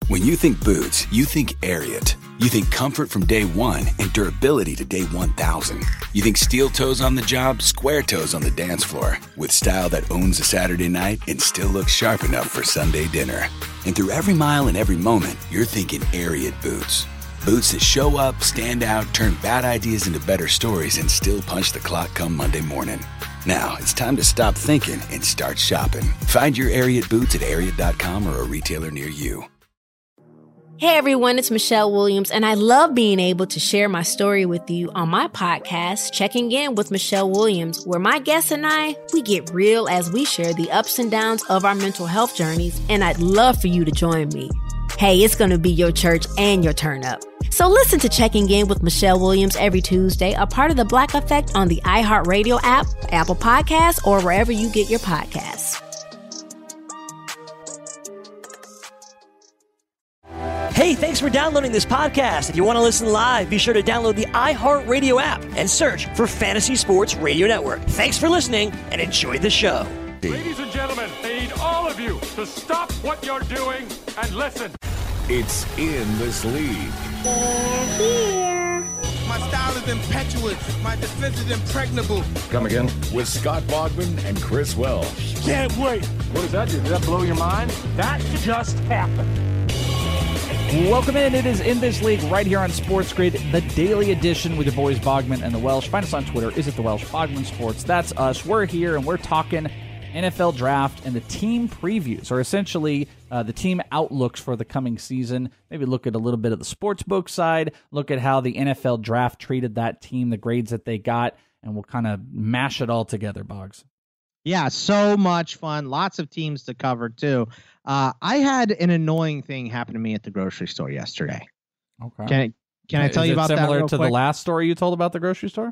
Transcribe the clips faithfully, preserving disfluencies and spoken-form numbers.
When you think boots, you think Ariat. You think comfort from day one and durability to day one thousand. You think steel toes on the job, square toes on the dance floor. With style that owns a Saturday night and still looks sharp enough for Sunday dinner. And through every mile and every moment, you're thinking Ariat boots. Boots that show up, stand out, turn bad ideas into better stories, and still punch the clock come Monday morning. Now, it's time to stop thinking and start shopping. Find your Ariat boots at ariat dot com or a retailer near you. Hey everyone, it's Michelle Williams, and I love being able to share my story with you on my podcast, Checking In with Michelle Williams, where my guests and I, we get real as we share the ups and downs of our mental health journeys, and I'd love for you to join me. Hey, it's going to be your church and your turn up. So listen to Checking In with Michelle Williams every Tuesday, a part of the Black Effect on the iHeartRadio app, Apple Podcasts, or wherever you get your podcasts. Hey, thanks for downloading this podcast. If you want to listen live, be sure to download the iHeartRadio app and search for Fantasy Sports Radio Network. Thanks for listening and enjoy the show. Ladies and gentlemen, I need all of you to stop what you're doing and listen. It's In This League. They're here. My style is impetuous. My defense is impregnable. Come again? With Scott Bogman and Chris Welsh. Can't wait. What does that do? Did that blow your mind? That just happened. Welcome in. It is In This League right here on Sports Grid, the daily edition with your boys Bogman and the Welsh. Find us on Twitter. Is it the Welsh? Bogman Sports. That's us. We're here and we're talking N F L draft and the team previews, or essentially uh, the team outlooks for the coming season. Maybe look at a little bit of the sports book side, look at how the N F L draft treated that team, the grades that they got, and we'll kind of mash it all together, Boggs. Yeah, so much fun. Lots of teams to cover, too. Uh, I had an annoying thing happen to me at the grocery store yesterday. Okay. Can I, can I tell Is you it about that similar real to quick? the last story you told about the grocery store?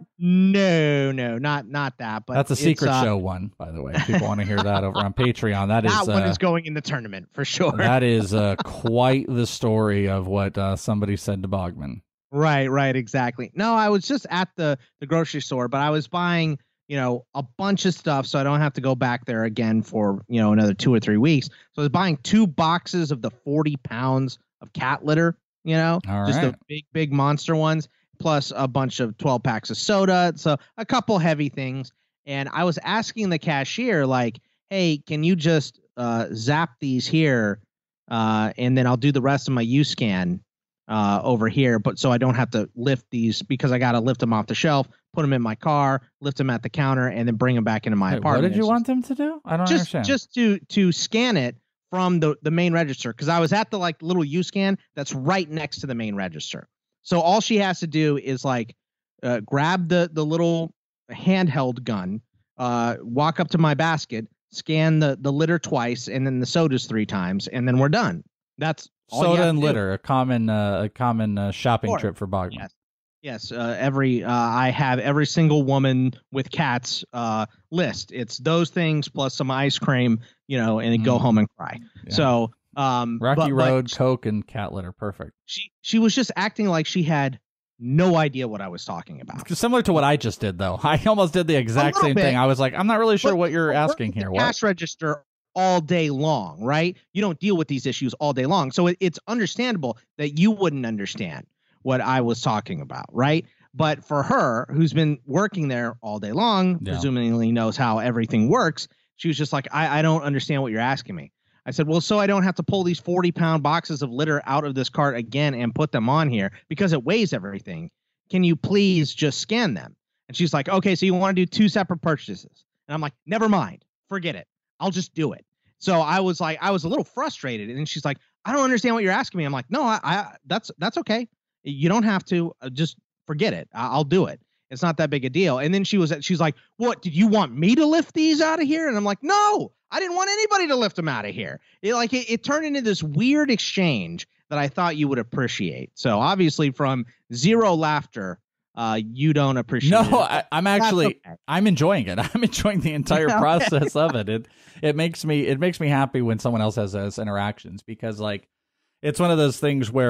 No, no, not not that. But That's a it's, secret uh, show one, by the way. If people want to hear that over on Patreon. That is that one uh, is going in the tournament for sure. That is uh, quite the story of what uh, somebody said to Bogman. Right, right, exactly. No, I was just at the, the grocery store, but I was buying, you know, a bunch of stuff so I don't have to go back there again for, you know, another two or three weeks. So I was buying two boxes of the forty pounds of cat litter, you know, All just right. the big, big monster ones, plus a bunch of twelve packs of soda. So a couple heavy things. And I was asking the cashier, like, hey, can you just uh, zap these here? Uh, and then I'll do the rest of my U-Scan uh, over here. But so I don't have to lift these because I got to lift them off the shelf, put them in my car, lift them at the counter, and then bring them back into my Wait, apartment. what did you It's want them to do? I don't just, understand. Just to to scan it from the, the main register, because I was at the like little U-Scan that's right next to the main register. So all she has to do is like uh, grab the the little handheld gun, uh, walk up to my basket, scan the the litter twice, and then the sodas three times, and then we're done. That's all you Soda have and to do. litter, a common uh, a common uh, shopping Sure. trip for Bogman. Yes. Yes, uh, every uh, I have every single woman with cats uh, list. It's those things plus some ice cream, you know, and then go Mm. home and cry. Yeah. So, um, Rocky but- but Road, Coke, and cat litter. Perfect. She she was just acting like she had no idea what I was talking about. Similar to what I just did, though. I almost did the exact little same bit. thing. I was like, I'm not really sure But what you're you asking work at here. the What? Cash register all day long, right? You don't deal with these issues all day long, so it, it's understandable that you wouldn't understand what I was talking about, right? But for her, who's been working there all day long, Yeah. presumably knows how everything works, she was just like, I, I don't understand what you're asking me. I said, well, so I don't have to pull these forty pound boxes of litter out of this cart again and put them on here because it weighs everything. Can you please just scan them? And she's like, okay, so you want to do two separate purchases. And I'm like, never mind. Forget it. I'll just do it. So I was like, I was a little frustrated. And she's like, I don't understand what you're asking me. I'm like, no, I, I that's that's okay. You don't have to. Uh, just forget it. I, I'll do it. It's not that big a deal. And then she was, she's like, what, did you want me to lift these out of here? And I'm like, no, I didn't want anybody to lift them out of here. It like, it, it turned into this weird exchange that I thought you would appreciate. So obviously from zero laughter, uh, you don't appreciate No, it. I, I'm actually, okay. I'm enjoying it. I'm enjoying the entire Okay. process of it. It, it makes me, it makes me happy when someone else has those interactions because like, it's one of those things where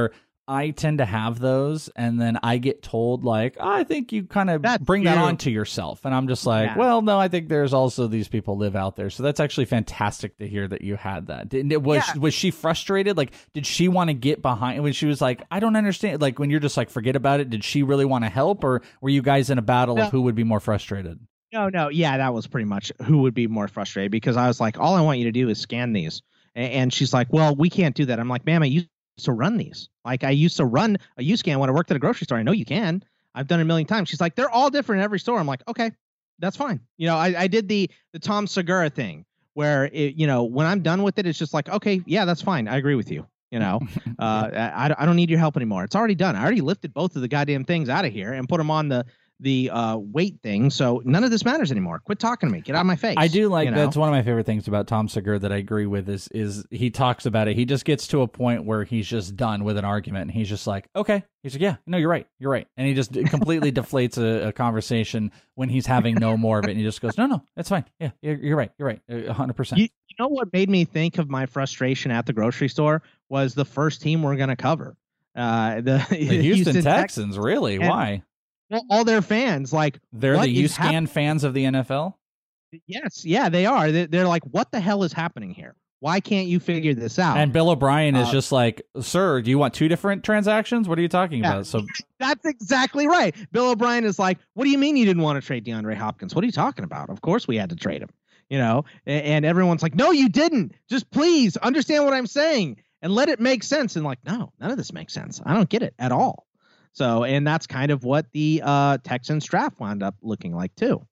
I tend to have those, and then I get told, like, oh, I think you kind of bring true. that on to yourself. And I'm just like, Yeah. well, no, I think there's also these people live out there. So that's actually fantastic to hear that you had that. Did, it- was, Yeah. was she frustrated? Like, did she want to get behind when she was like, I don't understand? Like, when you're just like, forget about it, did she really want to help? Or were you guys in a battle No. of who would be more frustrated? No, no. Yeah, that was pretty much who would be more frustrated, because I was like, all I want you to do is scan these. A- And she's like, well, we can't do that. I'm like, ma'am, I used to run these. Like, I used to run a U-scan when I worked at a grocery store. I know you can. I've done it a million times. She's like, they're all different in every store. I'm like, okay, that's fine. You know, I, I did the the Tom Segura thing where, it, you know, when I'm done with it, it's just like, okay, yeah, that's fine. I agree with you. You know, uh, I, I don't need your help anymore. It's already done. I already lifted both of the goddamn things out of here and put them on the the uh, weight thing. So none of this matters anymore. Quit talking to me. Get out of my face. I do like you know? that's one of my favorite things about Tom Segura that I agree with is is he talks about it. He just gets to a point where he's just done with an argument and he's just like, okay. He's like, yeah, no, you're right. You're right. And he just completely deflates a, a conversation when he's having no more of it. And he just goes, no, no, it's fine. Yeah, you're, you're right. You're right. A hundred percent. You, you know what made me think of my frustration at the grocery store was the first team we're going to cover. Uh, the, The Houston, Houston Texans, really? And- Why? Well, all their fans, like, They're what the is U-Scan hap- fans of the N F L? Yes, yeah, they are. They're, they're like, what the hell is happening here? Why can't you figure this out? And Bill O'Brien is Uh, just like, sir, do you want two different transactions? What are you talking Yeah. about? So That's exactly right. Bill O'Brien is like, what do you mean you didn't want to trade DeAndre Hopkins? What are you talking about? Of course we had to trade him, you know? And, and everyone's like, no, you didn't. Just please understand what I'm saying and let it make sense. And like, no, none of this makes sense. I don't get it at all. So, and that's kind of what the uh, Texans draft wound up looking like too.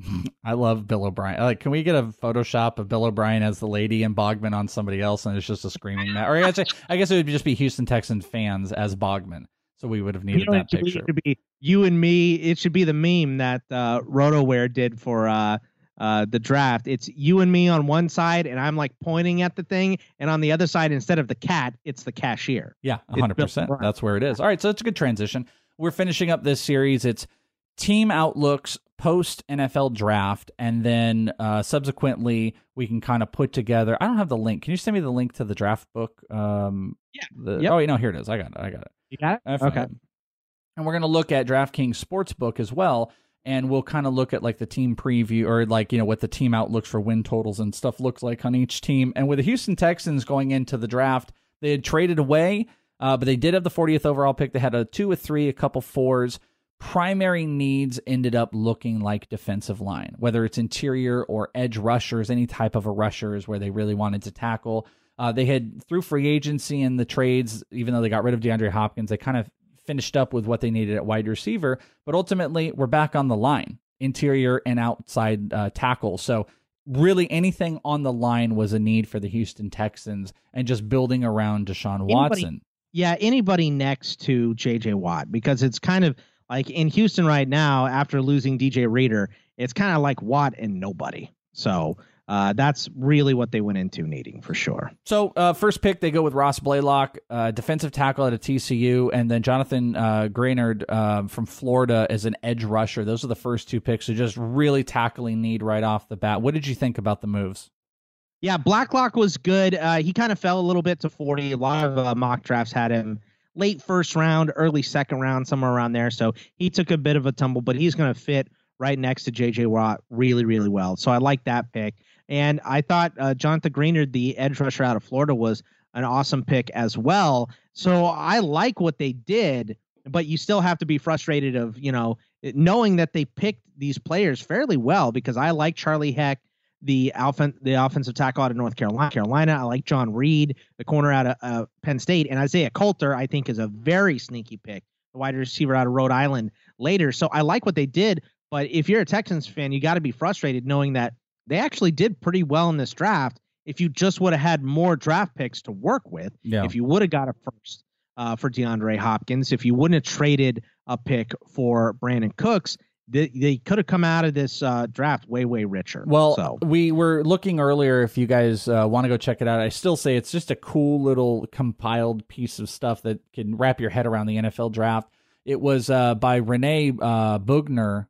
I love Bill O'Brien. Like, can we get a Photoshop of Bill O'Brien as the lady and Bogman on somebody else, and it's just a screaming match? Or I guess, I guess it would just be Houston Texans fans as Bogman. So we would have needed You know, that it should be- picture. it should be you and me. It should be the meme that uh, RotoWare did for uh, uh, the draft. It's you and me on one side, and I'm like pointing at the thing, and on the other side, instead of the cat, it's the cashier. Yeah, It's one hundred percent. Bill O'Brien. That's where it is. All right, so it's a good transition. We're finishing up this series. It's team outlooks post N F L draft, and then uh, subsequently we can kind of put together. I don't have the link. Can you send me the link to the draft book? Um, Yeah. The, Yep. Oh, wait, no, here it is. I got it. I got it. You got I it? found Okay. it. And we're going to look at DraftKings Sportsbook as well, and we'll kind of look at like the team preview or like, you know, what the team outlooks for win totals and stuff looks like on each team. And with the Houston Texans going into the draft, they had traded away, uh, but they did have the fortieth overall pick. They had a two, a three, a couple fours. Primary needs ended up looking like defensive line, whether it's interior or edge rushers, any type of a rushers where they really wanted to tackle. Uh, they had, through free agency and the trades, even though they got rid of DeAndre Hopkins, they kind of finished up with what they needed at wide receiver. But ultimately, we're back on the line, interior and outside uh, tackle. So really anything on the line was a need for the Houston Texans, and just building around Deshaun Watson. Anybody, yeah, anybody next to J J Watt, because it's kind of like in Houston right now, after losing D J Reader, it's kind of like Watt and nobody. So uh, that's really what they went into needing for sure. So uh, first pick, they go with Ross Blaylock, uh, defensive tackle at a T C U, and then Jonathan uh, Graynard uh, from Florida as an edge rusher. Those are the first two picks. So just really tackling need right off the bat. What did you think about the moves? Yeah, Blacklock was good. Uh, he kind of fell a little bit to forty. A lot of uh, mock drafts had him late first round, early second round, somewhere around there. So he took a bit of a tumble, but he's going to fit right next to J J Watt really, really well. So I like that pick. And I thought uh, Jonathan Graynard, the edge rusher out of Florida, was an awesome pick as well. So I like what they did, but you still have to be frustrated of, you know, knowing that they picked these players fairly well, because I like Charlie Heck, the offen- the offensive tackle out of North Carolina. Carolina. I like John Reed, the corner out of uh, Penn State. And Isaiah Coulter, I think, is a very sneaky pick, the wide receiver out of Rhode Island later. So I like what they did. But if you're a Texans fan, you got to be frustrated knowing that they actually did pretty well in this draft. If you just would have had more draft picks to work with, Yeah. if you would have got a first uh, for DeAndre Hopkins, if you wouldn't have traded a pick for Brandon Cooks, they, they could have come out of this uh, draft way, way richer. Well, so. we were looking earlier. If you guys uh, want to go check it out, I still say it's just a cool little compiled piece of stuff that can wrap your head around the N F L draft. It was uh, by Renee uh, Bugner,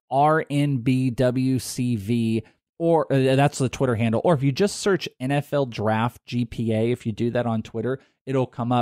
R N B W C V, or uh, that's the Twitter handle. Or if you just search N F L Draft G P A, if you do that on Twitter, it'll come up.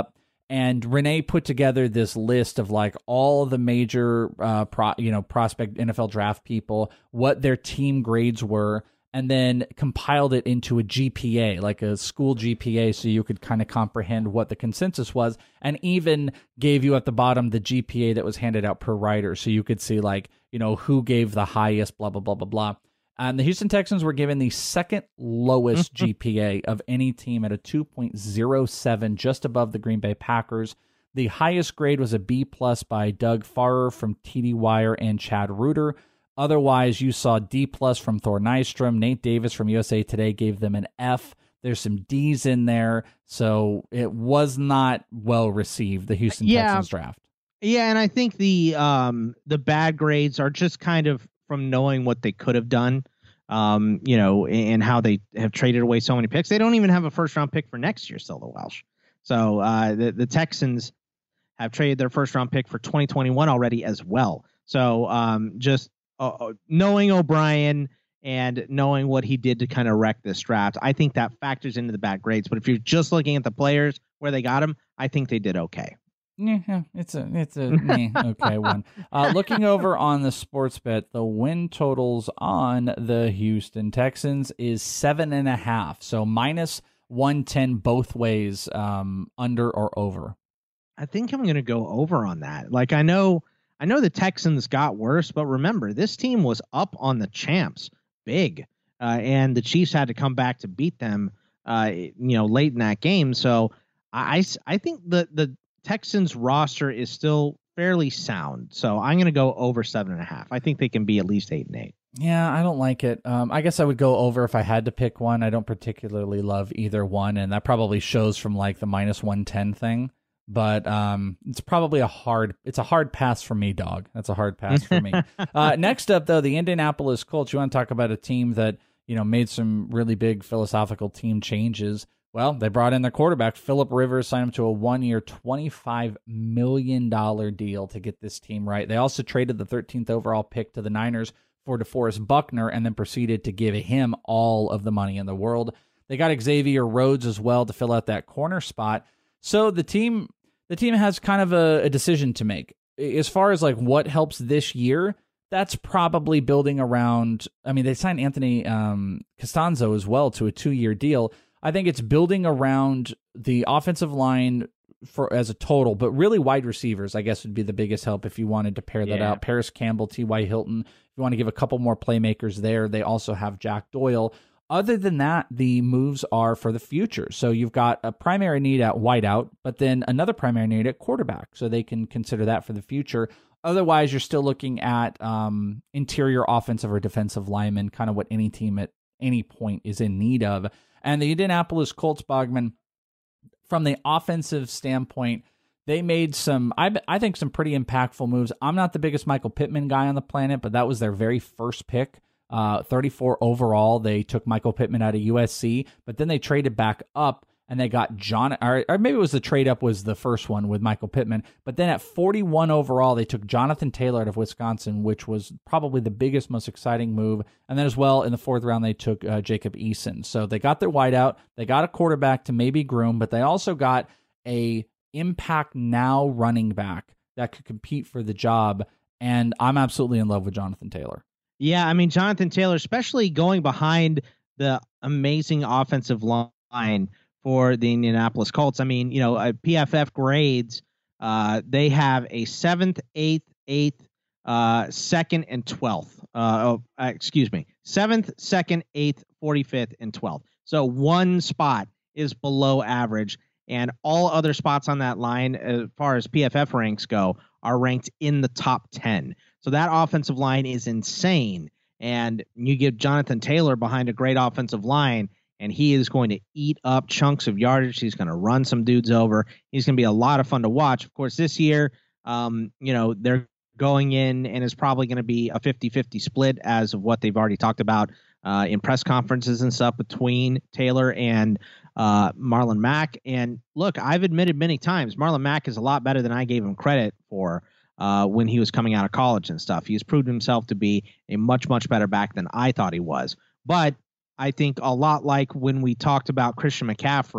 And Renee put together this list of like all the major, uh, pro, you know, prospect N F L draft people, what their team grades were, and then compiled it into a G P A, like a school G P A, so you could kind of comprehend what the consensus was, and even gave you at the bottom the G P A that was handed out per writer, so you could see like, you know, who gave the highest, blah, blah, blah, blah, blah. And the Houston Texans were given the second lowest G P A of any team at a two point oh seven, just above the Green Bay Packers. The highest grade was a B plus by Doug Farrer from T D Wire and Chad Reuter. Otherwise, you saw D plus from Thor Nystrom. Nate Davis from U S A Today gave them an F. There's some D's in there. So it was not well received, the Houston yeah. Texans draft. Yeah, and I think the um, the bad grades are just kind of from knowing what they could have done, um, you know, and how they have traded away so many picks. They don't even have a first round pick for next year still, the Welsh. So uh, the, the Texans have traded their first round pick for twenty twenty-one already as well. So um, just uh, knowing O'Brien and knowing what he did to kind of wreck this draft, I think that factors into the bad grades. But if you're just looking at the players, where they got them, I think they did okay. Yeah, it's a it's a meh, okay one. Uh, looking over on the sports bet, the win totals on the Houston Texans is seven and a half, so minus one ten both ways, um, under or over. I think I'm going to go over on that. Like I know, I know the Texans got worse, but remember this team was up on the champs big, uh, and the Chiefs had to come back to beat them, uh, you know, late in that game. So I I think the the Texans roster is still fairly sound, so I'm going to go over seven and a half. I think they can be at least eight and eight. Yeah, I don't like it. Um, I guess I would go over if I had to pick one. I don't particularly love either one, and that probably shows from like the minus one ten thing. But um, it's probably a hard. It's a hard pass for me, dog. That's a hard pass for me. uh, next up, though, the Indianapolis Colts. You want to talk about a team that you know made some really big philosophical team changes. Well, they brought in their quarterback, Phillip Rivers, signed him to a one-year, twenty-five million dollars deal to get this team right. They also traded the thirteenth overall pick to the Niners for DeForest Buckner and then proceeded to give him all of the money in the world. They got Xavier Rhodes as well to fill out that corner spot. So the team the team has kind of a, a decision to make. As far as like what helps this year, that's probably building around, I mean, they signed Anthony um, Costanzo as well to a two-year deal. I think it's building around the offensive line for as a total, but really wide receivers, I guess, would be the biggest help if you wanted to pair that yeah. out. Paris Campbell, T Y. Hilton. If you want to give a couple more playmakers there, they also have Jack Doyle. Other than that, the moves are for the future. So you've got a primary need at wideout, but then another primary need at quarterback. So they can consider that for the future. Otherwise, you're still looking at um, interior offensive or defensive linemen, kind of what any team at any point is in need of. And the Indianapolis Colts, Bogman, from the offensive standpoint, they made some, I, I think, some pretty impactful moves. I'm not the biggest Michael Pittman guy on the planet, but that was their very first pick, uh, thirty-four overall. They took Michael Pittman out of U S C, but then they traded back up and they got John, or, or maybe it was the trade up was the first one with Michael Pittman. But then at forty-one overall, they took Jonathan Taylor out of Wisconsin, which was probably the biggest, most exciting move. And then as well, in the fourth round, they took uh, Jacob Eason. So they got their wideout. They got a quarterback to maybe groom, but they also got a impact now running back that could compete for the job. And I'm absolutely in love with Jonathan Taylor. Yeah, I mean, Jonathan Taylor, especially going behind the amazing offensive line for the Indianapolis Colts. I mean, you know, uh, P F F grades, uh, they have a seventh, eighth, eighth, uh, second, and twelfth. Uh, oh, uh, excuse me, seventh, second, eighth, forty-fifth, and twelfth. So one spot is below average, and all other spots on that line, as far as P F F ranks go, are ranked in the top ten. So that offensive line is insane. And you give Jonathan Taylor behind a great offensive line, and he is going to eat up chunks of yardage. He's going to run some dudes over. He's going to be a lot of fun to watch. Of course, this year, um, you know, they're going in, and it's probably going to be a fifty-fifty split as of what they've already talked about uh, in press conferences and stuff between Taylor and uh, Marlon Mack. And look, I've admitted many times, Marlon Mack is a lot better than I gave him credit for uh, when he was coming out of college and stuff. He has proved himself to be a much, much better back than I thought he was. But I think a lot like when we talked about Christian McCaffrey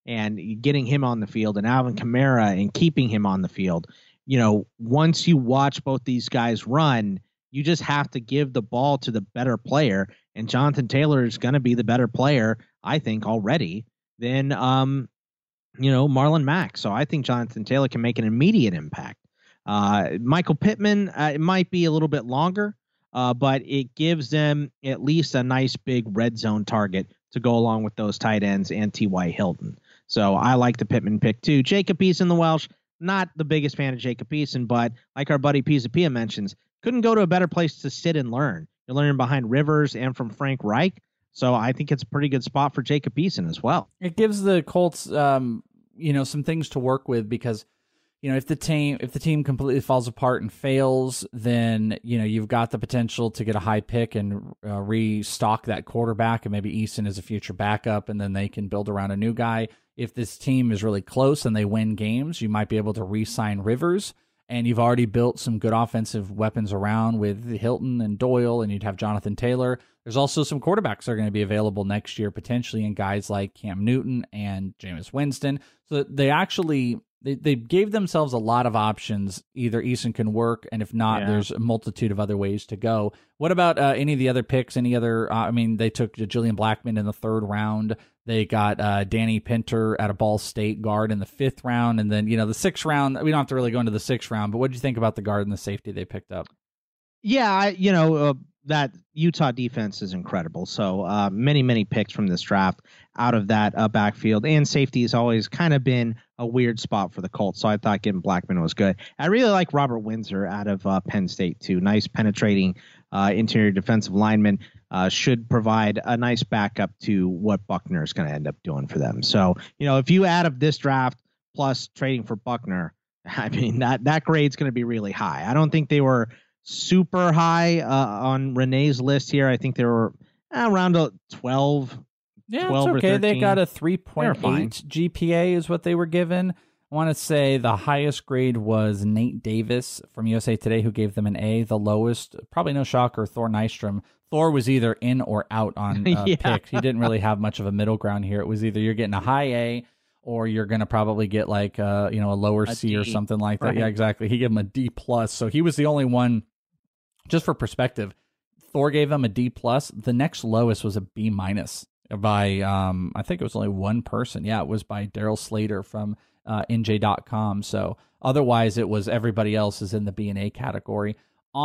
and getting him on the field, and Alvin Kamara and keeping him on the field. You know, once you watch both these guys run, you just have to give the ball to the better player, and Jonathan Taylor is going to be the better player, I think, already than, um, you know, Marlon Mack. So I think Jonathan Taylor can make an immediate impact. Uh, Michael Pittman, uh, it might be a little bit longer, uh, but it gives them at least a nice big red zone target to go along with those tight ends and T Y. Hilton. So I like the Pittman pick too. Jacob Eason, the Welsh, not the biggest fan of Jacob Eason, but like our buddy Pizapia mentions, couldn't go to a better place to sit and learn. You're learning behind Rivers and from Frank Reich. So I think it's a pretty good spot for Jacob Eason as well. It gives the Colts, um, you know, some things to work with because, you know, if the team if the team completely falls apart and fails, then, you know, you've got the potential to get a high pick and uh, restock that quarterback, and maybe Eason is a future backup, and then they can build around a new guy. If this team is really close and they win games, you might be able to re-sign Rivers, and you've already built some good offensive weapons around with Hilton and Doyle, and you'd have Jonathan Taylor. There's also some quarterbacks that are going to be available next year, potentially, in guys like Cam Newton and Jameis Winston. So they actually... They they gave themselves a lot of options. Either Eason can work, and if not, yeah. there's a multitude of other ways to go. What about uh, any of the other picks? Any other? Uh, I mean, they took Julian Blackmon in the third round. They got uh, Danny Pinter at a Ball State guard in the fifth round, and then you know the sixth round. We don't have to really go into the sixth round, but what did you think about the guard and the safety they picked up? Yeah, I, you know uh, that Utah defense is incredible. So uh, many many picks from this draft out of that uh, backfield, and safety has always kind of been a weird spot for the Colts, so I thought getting Blackmon was good. I really like Robert Windsor out of uh, Penn State, too. Nice penetrating uh, interior defensive lineman. Uh, should provide a nice backup to what Buckner is going to end up doing for them. So, you know, if you add up this draft plus trading for Buckner, I mean, that, that grade's going to be really high. I don't think they were super high uh, on Renee's list here. I think they were around a twelve. Yeah, it's okay. They got a three point eight G P A is what they were given. I want to say the highest grade was Nate Davis from U S A Today, who gave them an A. The lowest, probably no shocker, Thor Nystrom. Thor was either in or out on uh, yeah. picks. He didn't really have much of a middle ground here. It was either you're getting a high A or you're going to probably get like uh, you know a lower a C D. Or something like that. Right. Yeah, exactly. He gave him a D plus. So he was the only one. Just for perspective, Thor gave him a D plus. The next lowest was a B minus. By um, I think it was only one person. Yeah, it was by Daryl Slater from uh, N J dot com. So otherwise, it was everybody else is in the B and A category.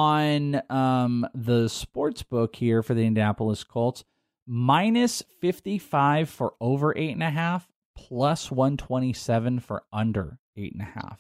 On um, the sports book here for the Indianapolis Colts, minus fifty-five for over eight and a half, plus one twenty-seven for under eight and a half.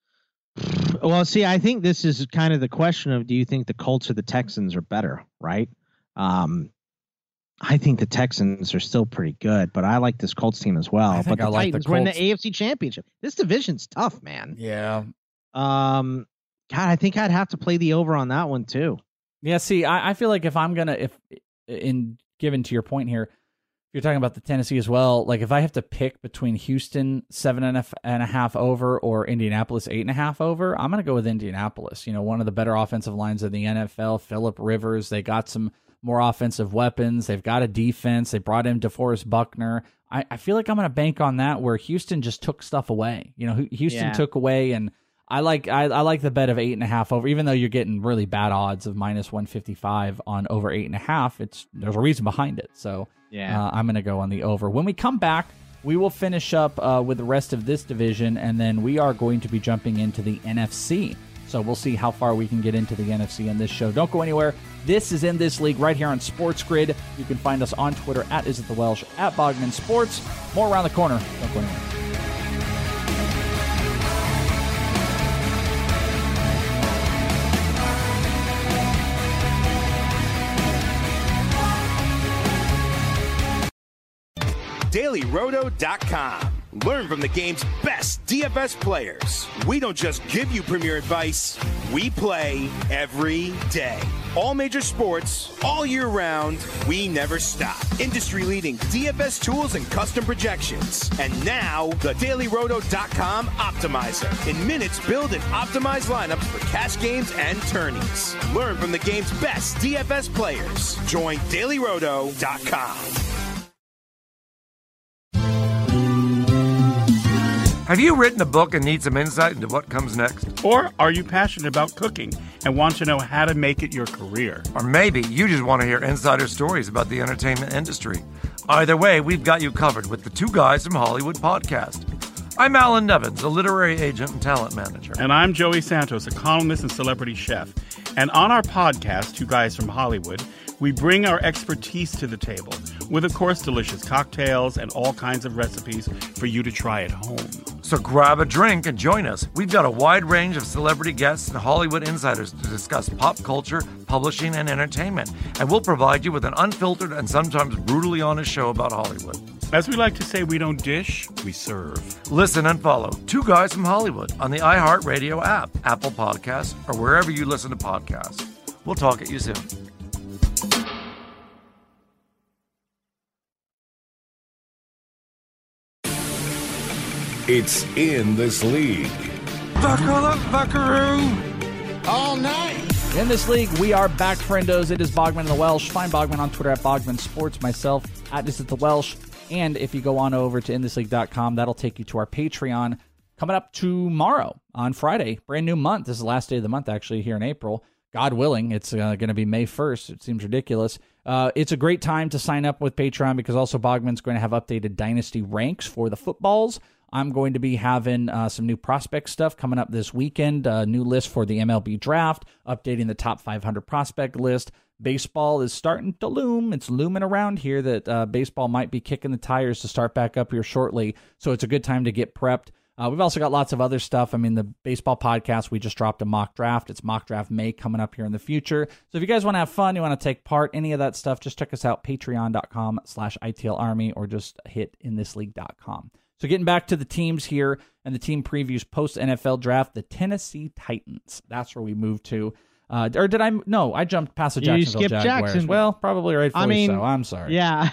Well, see, I think this is kind of the question of, do you think the Colts or the Texans are better, right? Um, I think the Texans are still pretty good, but I like this Colts team as well. But the I like Titans the were in the A F C Championship. This division's tough, man. Yeah. Um, God, I think I'd have to play the over on that one too. Yeah. See, I, I feel like if I'm gonna, if in given to your point here, you're talking about the Tennessee as well. Like if I have to pick between Houston seven and a, and a half over or Indianapolis eight and a half over, I'm gonna go with Indianapolis. You know, one of the better offensive lines in the N F L. Phillip Rivers. They got some more offensive weapons. They've got a defense. They brought in DeForest Buckner. I, I feel like I'm going to bank on that where Houston just took stuff away. You know, Houston yeah. took away, and I like I, I like the bet of eight and a half over, even though you're getting really bad odds of minus one fifty-five on over eight and a half. It's there's a reason behind it. So yeah, uh, I'm going to go on the over. When we come back, we will finish up uh, with the rest of this division, and then we are going to be jumping into the N F C. So we'll see how far we can get into the N F C in this show. Don't go anywhere. This is In This League right here on Sports Grid. You can find us on Twitter at Is It The Welsh, at Bogman Sports. More around the corner. Don't go anywhere. Daily Roto dot com. Learn from the game's best D F S players. We don't just give you premier advice, we play every day. All major sports, all year round, we never stop. Industry-leading D F S tools and custom projections. And now, the Daily Roto dot com Optimizer. In minutes, build and optimize lineups for cash games and tourneys. Learn from the game's best D F S players. Join Daily Roto dot com. Have you written a book and need some insight into what comes next? Or are you passionate about cooking and want to know how to make it your career? Or maybe you just want to hear insider stories about the entertainment industry. Either way, we've got you covered with the Two Guys from Hollywood podcast. I'm Alan Nevins, a literary agent and talent manager. And I'm Joey Santos, a columnist and celebrity chef. And on our podcast, Two Guys from Hollywood, we bring our expertise to the table with, of course, delicious cocktails and all kinds of recipes for you to try at home. So grab a drink and join us. We've got a wide range of celebrity guests and Hollywood insiders to discuss pop culture, publishing, and entertainment. And we'll provide you with an unfiltered and sometimes brutally honest show about Hollywood. As we like to say, we don't dish, we serve. Listen and follow Two Guys from Hollywood on the iHeartRadio app, Apple Podcasts, or wherever you listen to podcasts. We'll talk at you soon. It's In This League. Buckle up, buckaroo! All night. In This League, we are back, friendos. It is Bogman and the Welsh. Find Bogman on Twitter at Bogman Sports, myself at This Is the Welsh. And if you go on over to in this league dot com, that'll take you to our Patreon coming up tomorrow on Friday. Brand new month. This is the last day of the month, actually, here in April. God willing, it's uh, going to be May first. It seems ridiculous. Uh, it's a great time to sign up with Patreon because also Bogman's going to have updated Dynasty ranks for the footballs. I'm going to be having uh, some new prospect stuff coming up this weekend, a new list for the M L B draft, updating the top five hundred prospect list. Baseball is starting to loom. It's looming around here that uh, baseball might be kicking the tires to start back up here shortly, so it's a good time to get prepped. Uh, we've also got lots of other stuff. I mean, the baseball podcast, we just dropped a mock draft. It's Mock Draft May coming up here in the future. So if you guys want to have fun, you want to take part, any of that stuff, just check us out, patreon.com slash ITL Army, or just hit in this league dot com. So getting back to the teams here and the team previews post-N F L draft, the Tennessee Titans. That's where we moved to. Uh, or did I? No, I jumped past the Jacksonville you skipped Jaguars. Jackson. Well, probably rightfully I mean, so. I'm sorry. Yeah,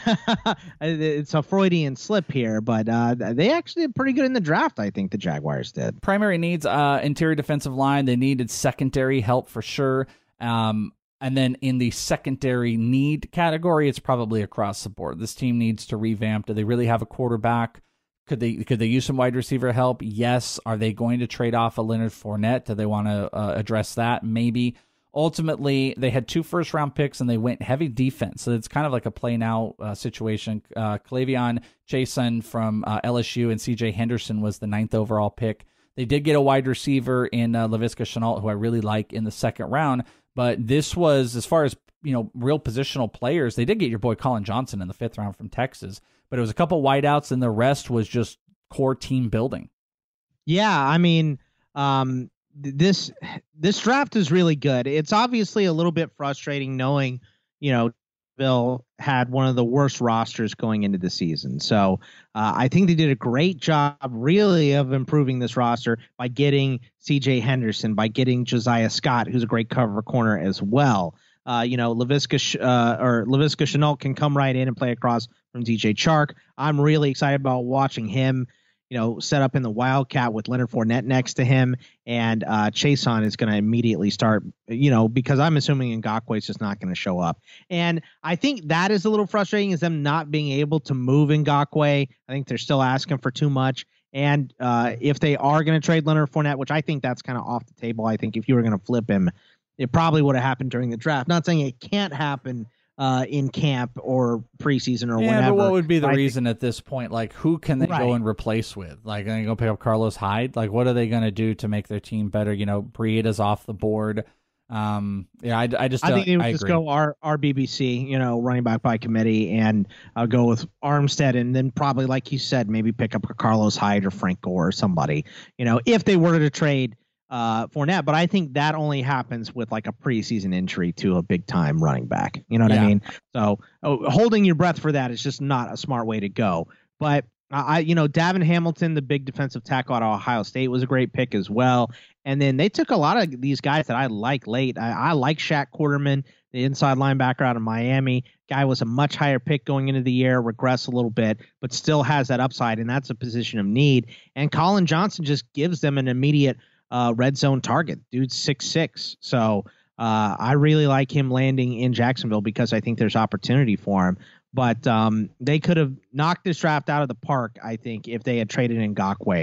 it's a Freudian slip here, but uh, they actually did pretty good in the draft, I think the Jaguars did. Primary needs, uh, interior defensive line. They needed secondary help for sure. Um, and then in the secondary need category, it's probably across the board. This team needs to revamp. Do they really have a quarterback? Could they could they use some wide receiver help? Yes. Are they going to trade off a Leonard Fournette? Do they want to uh, address that? Maybe. Ultimately, they had two first-round picks, and they went heavy defense. So it's kind of like a play-now uh, situation. Uh, K'Lavon Chaisson from uh, L S U and C J Henderson was the ninth overall pick. They did get a wide receiver in uh, Laviska Shenault, who I really like, in the second round. But this was, as far as you know, real positional players, they did get your boy Colin Johnson in the fifth round from Texas. But it was a couple wideouts, and the rest was just core team building. Yeah, I mean, um, this this draft is really good. It's obviously a little bit frustrating knowing, you know, Bill had one of the worst rosters going into the season. So uh, I think they did a great job, really, of improving this roster by getting C J Henderson, by getting Josiah Scott, who's a great cover corner as well. Uh, you know, Laviska uh, or Laviska Shenault can come right in and play across from D J Chark. I'm really excited about watching him, you know, set up in the Wildcat with Leonard Fournette next to him, and uh, Chaisson is going to immediately start, you know, because I'm assuming Ngakoue is just not going to show up. And I think that is a little frustrating, is them not being able to move Ngakoue. I think they're still asking for too much. And uh, if they are going to trade Leonard Fournette, which I think that's kind of off the table, I think if you were going to flip him, it probably would have happened during the draft. Not saying it can't happen uh, in camp or preseason or yeah, whatever. But what would be the but reason think, at this point? Like, who can they right. go and replace with? Like, are they going to pick up Carlos Hyde? Like, what are they going to do to make their team better? You know, Brieda's off the board. Um, yeah, I, I just I think they would I just agree. go R RBBC, you know, running back by committee, and uh, go with Armstead, and then probably, like you said, maybe pick up a Carlos Hyde or Frank Gore or somebody. You know, if they were to trade uh, Fournette, but I think that only happens with like a preseason injury to a big time running back. You know what yeah. I mean? So oh, holding your breath for that is just not a smart way to go. But uh, I, you know, Davin Hamilton, the big defensive tackle out of Ohio State, was a great pick as well. And then they took a lot of these guys that I like late. I, I like Shaq Quarterman, the inside linebacker out of Miami. Guy was a much higher pick going into the year, regressed a little bit, but still has that upside, and that's a position of need. And Colin Johnson just gives them an immediate uh, red zone target. Dude's six six. So uh, I really like him landing in Jacksonville because I think there's opportunity for him. But um, they could have knocked this draft out of the park, I think, if they had traded Ngakoue.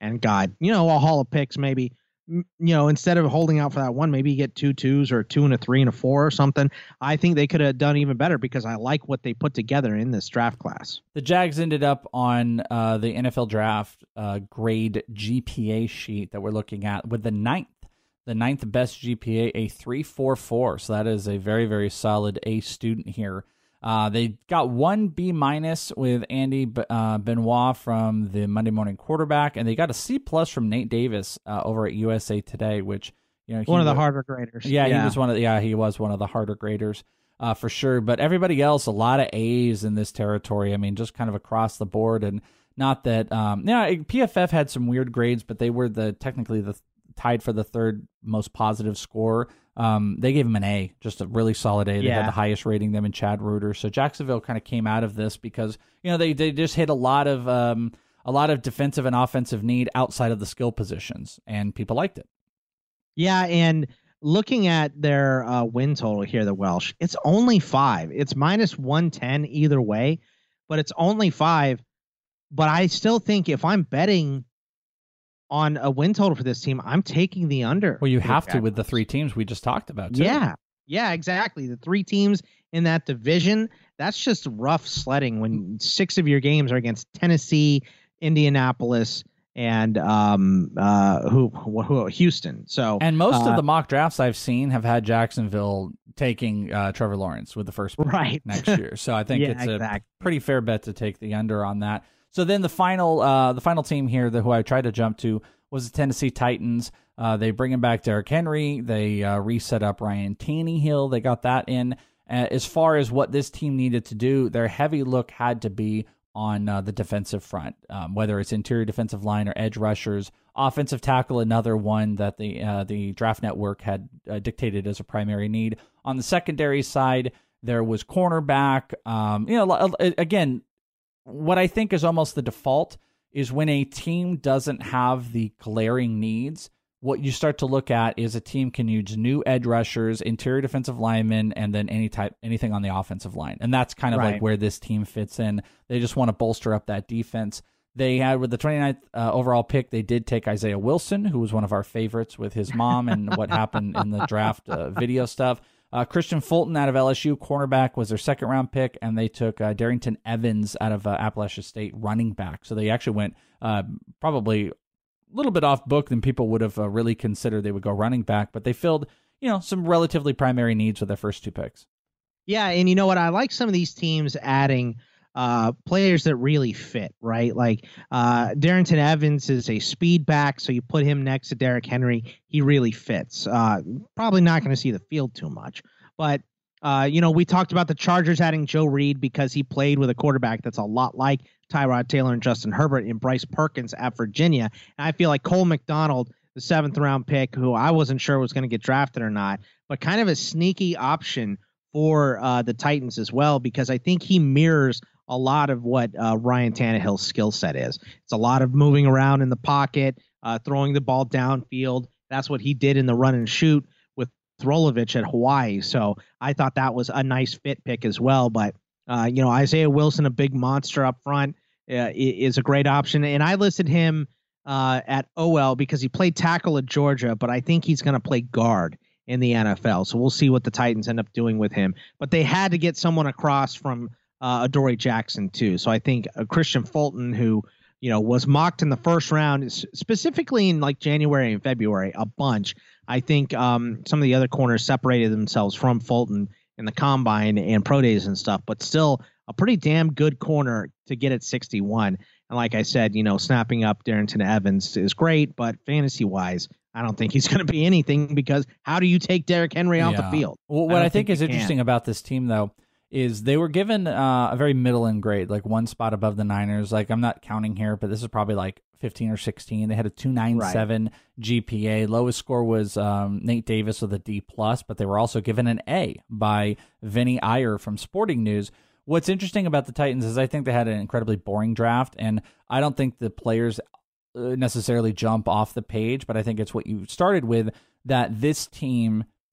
and got, you know, a haul of picks maybe. You know, instead of holding out for that one, maybe you get two twos or two and a three and a four or something. I think they could have done even better because I like what they put together in this draft class. The Jags ended up on uh, the N F L draft uh, grade G P A sheet that we're looking at with the ninth, the ninth best G P A, a three point four four. So that is a very, very solid A student here. Uh, they got one B minus with Andy uh, Benoit from the Monday Morning Quarterback, and they got a C plus from Nate Davis uh, over at U S A Today, which you know one of the was, harder graders. Yeah, yeah, he was one of the, yeah he was one of the harder graders uh, for sure. But everybody else, a lot of A's in this territory. I mean, just kind of across the board, and not that um, yeah, P F F had some weird grades, but they were the technically the tied for the third most positive score. Um, they gave him an A, just a really solid A. They yeah. had the highest rating, them and Chad Reuter. So Jacksonville kind of came out of this because, you know, they, they just hit a lot of um, a lot of defensive and offensive need outside of the skill positions, and people liked it. Yeah, and looking at their uh, win total here, the Welsh, it's only five. It's minus one ten either way, but it's only five. But I still think if I'm betting on a win total for this team, I'm taking the under. Well, you have to with the three teams we just talked about, too. Yeah, yeah, exactly. The three teams in that division, that's just rough sledding when six of your games are against Tennessee, Indianapolis, and um, uh, who, who Houston. So, and most uh, of the mock drafts I've seen have had Jacksonville taking uh, Trevor Lawrence with the first pick right. next year. So I think yeah, it's exactly. a pretty fair bet to take the under on that. So then the final uh, the final team here, the, who I tried to jump to, was the Tennessee Titans. Uh, they bring him back Derrick Henry. They uh, reset up Ryan Tannehill. They got that in. Uh, as far as what this team needed to do, their heavy look had to be on uh, the defensive front, um, whether it's interior defensive line or edge rushers. Offensive tackle, another one that the uh, the Draft Network had uh, dictated as a primary need. On the secondary side, there was cornerback. Um, you know, again, what I think is almost the default is when a team doesn't have the glaring needs, what you start to look at is a team can use new edge rushers, interior defensive linemen, and then any type anything on the offensive line. And that's kind of right. like where this team fits in. They just want to bolster up that defense. They had, with the twenty-ninth uh, overall pick, they did take Isaiah Wilson, who was one of our favorites with his mom and what happened in the draft uh, video stuff. Uh, Christian Fulton out of L S U, cornerback, was their second round pick, and they took uh, Darrington Evans out of uh, Appalachia State, running back. So they actually went uh, probably a little bit off book than people would have uh, really considered they would go running back, but they filled, you know, some relatively primary needs with their first two picks. Yeah, and you know what? I like some of these teams adding uh, players that really fit, right? Like uh, Darrington Evans is a speed back, so you put him next to Derrick Henry. He really fits. Uh, probably not going to see the field too much. But, uh, you know, we talked about the Chargers adding Joe Reed because he played with a quarterback that's a lot like Tyrod Taylor and Justin Herbert and Bryce Perkins at Virginia. And I feel like Cole McDonald, the seventh round pick, who I wasn't sure was going to get drafted or not, but kind of a sneaky option for uh, the Titans as well, because I think he mirrors a lot of what uh, Ryan Tannehill's skill set is. It's a lot of moving around in the pocket, uh, throwing the ball downfield. That's what he did in the run and shoot with Throlovich at Hawaii. So I thought that was a nice fit pick as well. But, uh, you know, Isaiah Wilson, a big monster up front, uh, is a great option. And I listed him uh, at O L because he played tackle at Georgia, but I think he's going to play guard in the N F L. So we'll see what the Titans end up doing with him. But they had to get someone across from uh, Adoree Jackson too. So I think uh, Christian Fulton, who, you know, was mocked in the first round, specifically in like January and February, a bunch. I think um, some of the other corners separated themselves from Fulton in the combine and pro days and stuff, but still a pretty damn good corner to get at sixty-one. And like I said, you know, snapping up Darrington Evans is great, but fantasy wise, I don't think he's going to be anything, because how do you take Derrick Henry off yeah. the field? Well, what I, I think, think is interesting can. about this team, though, is they were given uh, a very middle-end grade, like one spot above the Niners. Like, I'm not counting here, but this is probably like fifteen or sixteen. They had a two ninety-seven right. G P A. Lowest score was um, Nate Davis with a D+, but they were also given an A by Vinny Iyer from Sporting News. What's interesting about the Titans is I think they had an incredibly boring draft, and I don't think the players necessarily jump off the page, but I think it's what you started with, that this team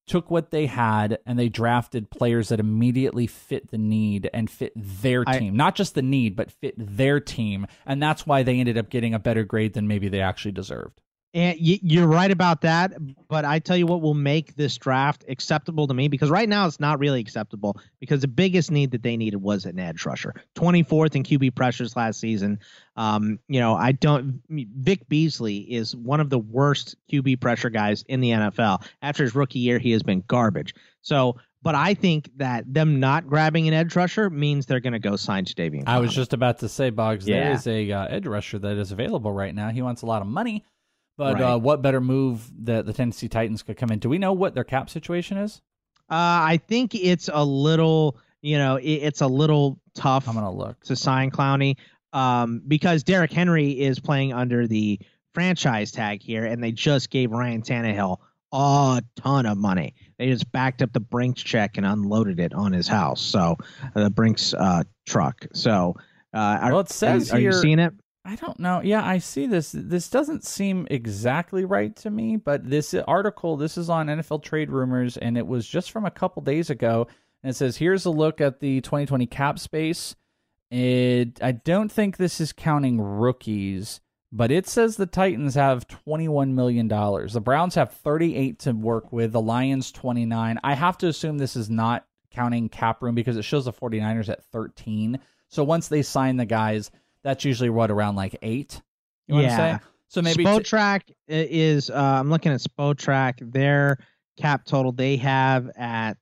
took what they had and they drafted players that immediately fit the need and fit their team. I, Not just the need, but fit their team. And that's why they ended up getting a better grade than maybe they actually deserved. And you're right about that, but I tell you what will make this draft acceptable to me, because right now it's not really acceptable, because the biggest need that they needed was an edge rusher. twenty-fourth in Q B pressures last season. Um, you know, I don't. Vic Beasley is one of the worst Q B pressure guys in the N F L. After his rookie year, he has been garbage. So, but I think that them not grabbing an edge rusher means they're going to go sign Jadeveon Clowney. I was just about to say, Boggs, yeah. there is a uh, edge rusher that is available right now. He wants a lot of money. But right. uh, what better move that the Tennessee Titans could come in? Do we know what their cap situation is? Uh, I think it's a little, you know, it, it's a little tough. I'm gonna look to sign Clowney um, because Derrick Henry is playing under the franchise tag here, and they just gave Ryan Tannehill a ton of money. They just backed up the Brinks check and unloaded it on his house. So uh, the Brinks uh, truck. So uh, well, it says are, are here, you seeing it? I don't know. Yeah, I see this. This doesn't seem exactly right to me, but this article, this is on N F L Trade Rumors, and it was just from a couple days ago. And it says, here's a look at the twenty twenty cap space. It, I don't think this is counting rookies, but it says the Titans have twenty-one million dollars. The Browns have thirty-eight to work with. The Lions, twenty-nine. I have to assume this is not counting cap room because it shows the 49ers at thirteen. So once they sign the guys, that's usually what, around like eight? You want to yeah. say? So maybe Spotrac t- is. Uh, I'm looking at Spotrac. Their cap total they have at.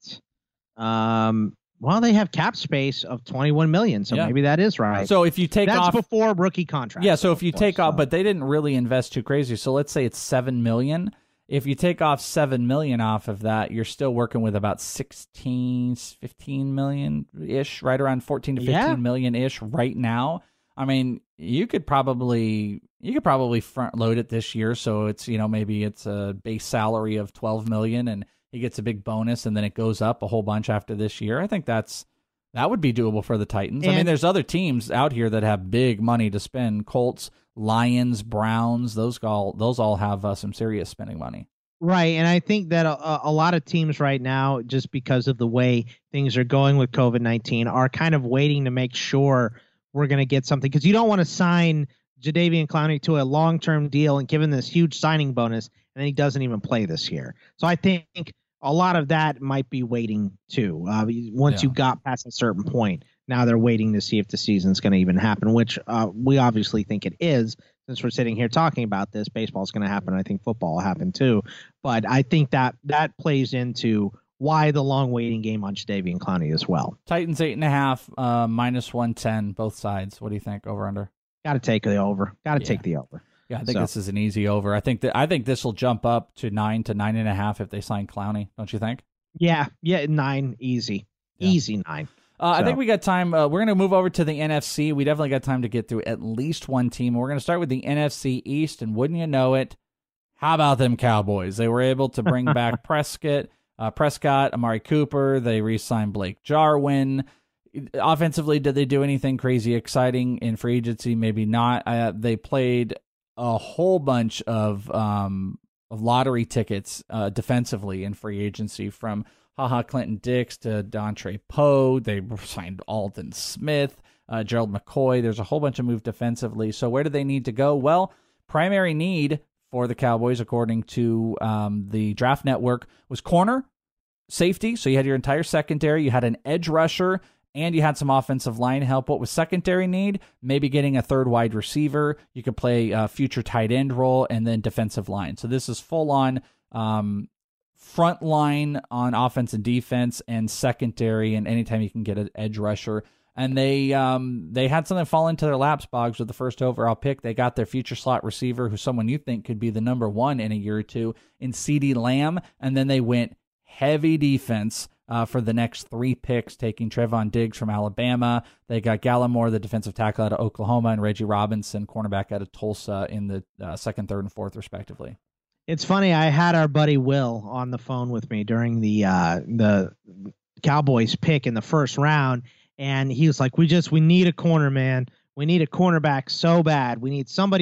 Um. Well, they have cap space of twenty-one million. So yeah. maybe that is right. So if you take that's off before rookie contract. Yeah. So if you course, take so. off, but they didn't really invest too crazy. So let's say it's seven million. If you take off seven million off of that, you're still working with about sixteen, fifteen million ish, right around fourteen to fifteen yeah. million ish right now. I mean, you could probably you could probably front load it this year, so it's, you know, maybe it's a base salary of twelve million and he gets a big bonus, and then it goes up a whole bunch after this year. I think that's that would be doable for the Titans. And I mean, there's other teams out here that have big money to spend: Colts, Lions, Browns. Those all those all have uh, some serious spending money. Right, and I think that a, a lot of teams right now, just because of the way things are going with COVID nineteen, are kind of waiting to make sure we're going to get something, because you don't want to sign Jadeveon Clowney to a long-term deal and give him this huge signing bonus, and then he doesn't even play this year. So I think a lot of that might be waiting too. Uh, once yeah. you got past a certain point, now they're waiting to see if the season's going to even happen, which uh, we obviously think it is. Since we're sitting here talking about this, baseball's going to happen. I think football will happen too. But I think that that plays into why the long waiting game on Jadeveon Clowney as well. Titans eight and a half, uh, minus one ten, both sides. What do you think? Over under? Got to take the over. Got to yeah. take the over. Yeah, I think so. this is an easy over. I think that I think this will jump up to nine to nine and a half if they sign Clowney. Don't you think? Yeah, yeah, nine, easy, yeah. easy nine. Uh, so. I think we got time. Uh, we're going to move over to the N F C. We definitely got time to get through at least one team. We're going to start with the N F C East, and wouldn't you know it, how about them Cowboys? They were able to bring back Prescott, uh, Prescott, Amari Cooper. They re-signed Blake Jarwin. Offensively, did they do anything crazy exciting in free agency? Maybe not. Uh, they played a whole bunch of um, of lottery tickets uh, defensively in free agency, from HaHa Clinton Dix to Dontre Poe. They signed Aldon Smith, uh, Gerald McCoy. There's a whole bunch of moves defensively. So where do they need to go? Well, primary need for the Cowboys, according to um, the Draft Network, was corner, safety. So you had your entire secondary. You had an edge rusher, and you had some offensive line help. What was secondary need? Maybe getting a third wide receiver. You could play a future tight end role, and then defensive line. So this is full on um, front line on offense and defense, and secondary, and anytime you can get an edge rusher. And they um, they had something fall into their laps, Boggs, with the first overall pick. They got their future slot receiver, who's someone you think could be the number one in a year or two, in CeeDee Lamb. And then they went heavy defense uh, for the next three picks, taking Trevon Diggs from Alabama. They got Gallimore, the defensive tackle out of Oklahoma, and Reggie Robinson, cornerback out of Tulsa, in the uh, second, third, and fourth, respectively. It's funny. I had our buddy Will on the phone with me during the uh, the Cowboys pick in the first round, and he was like, "We just we need a corner, man. We need a cornerback so bad. We need somebody to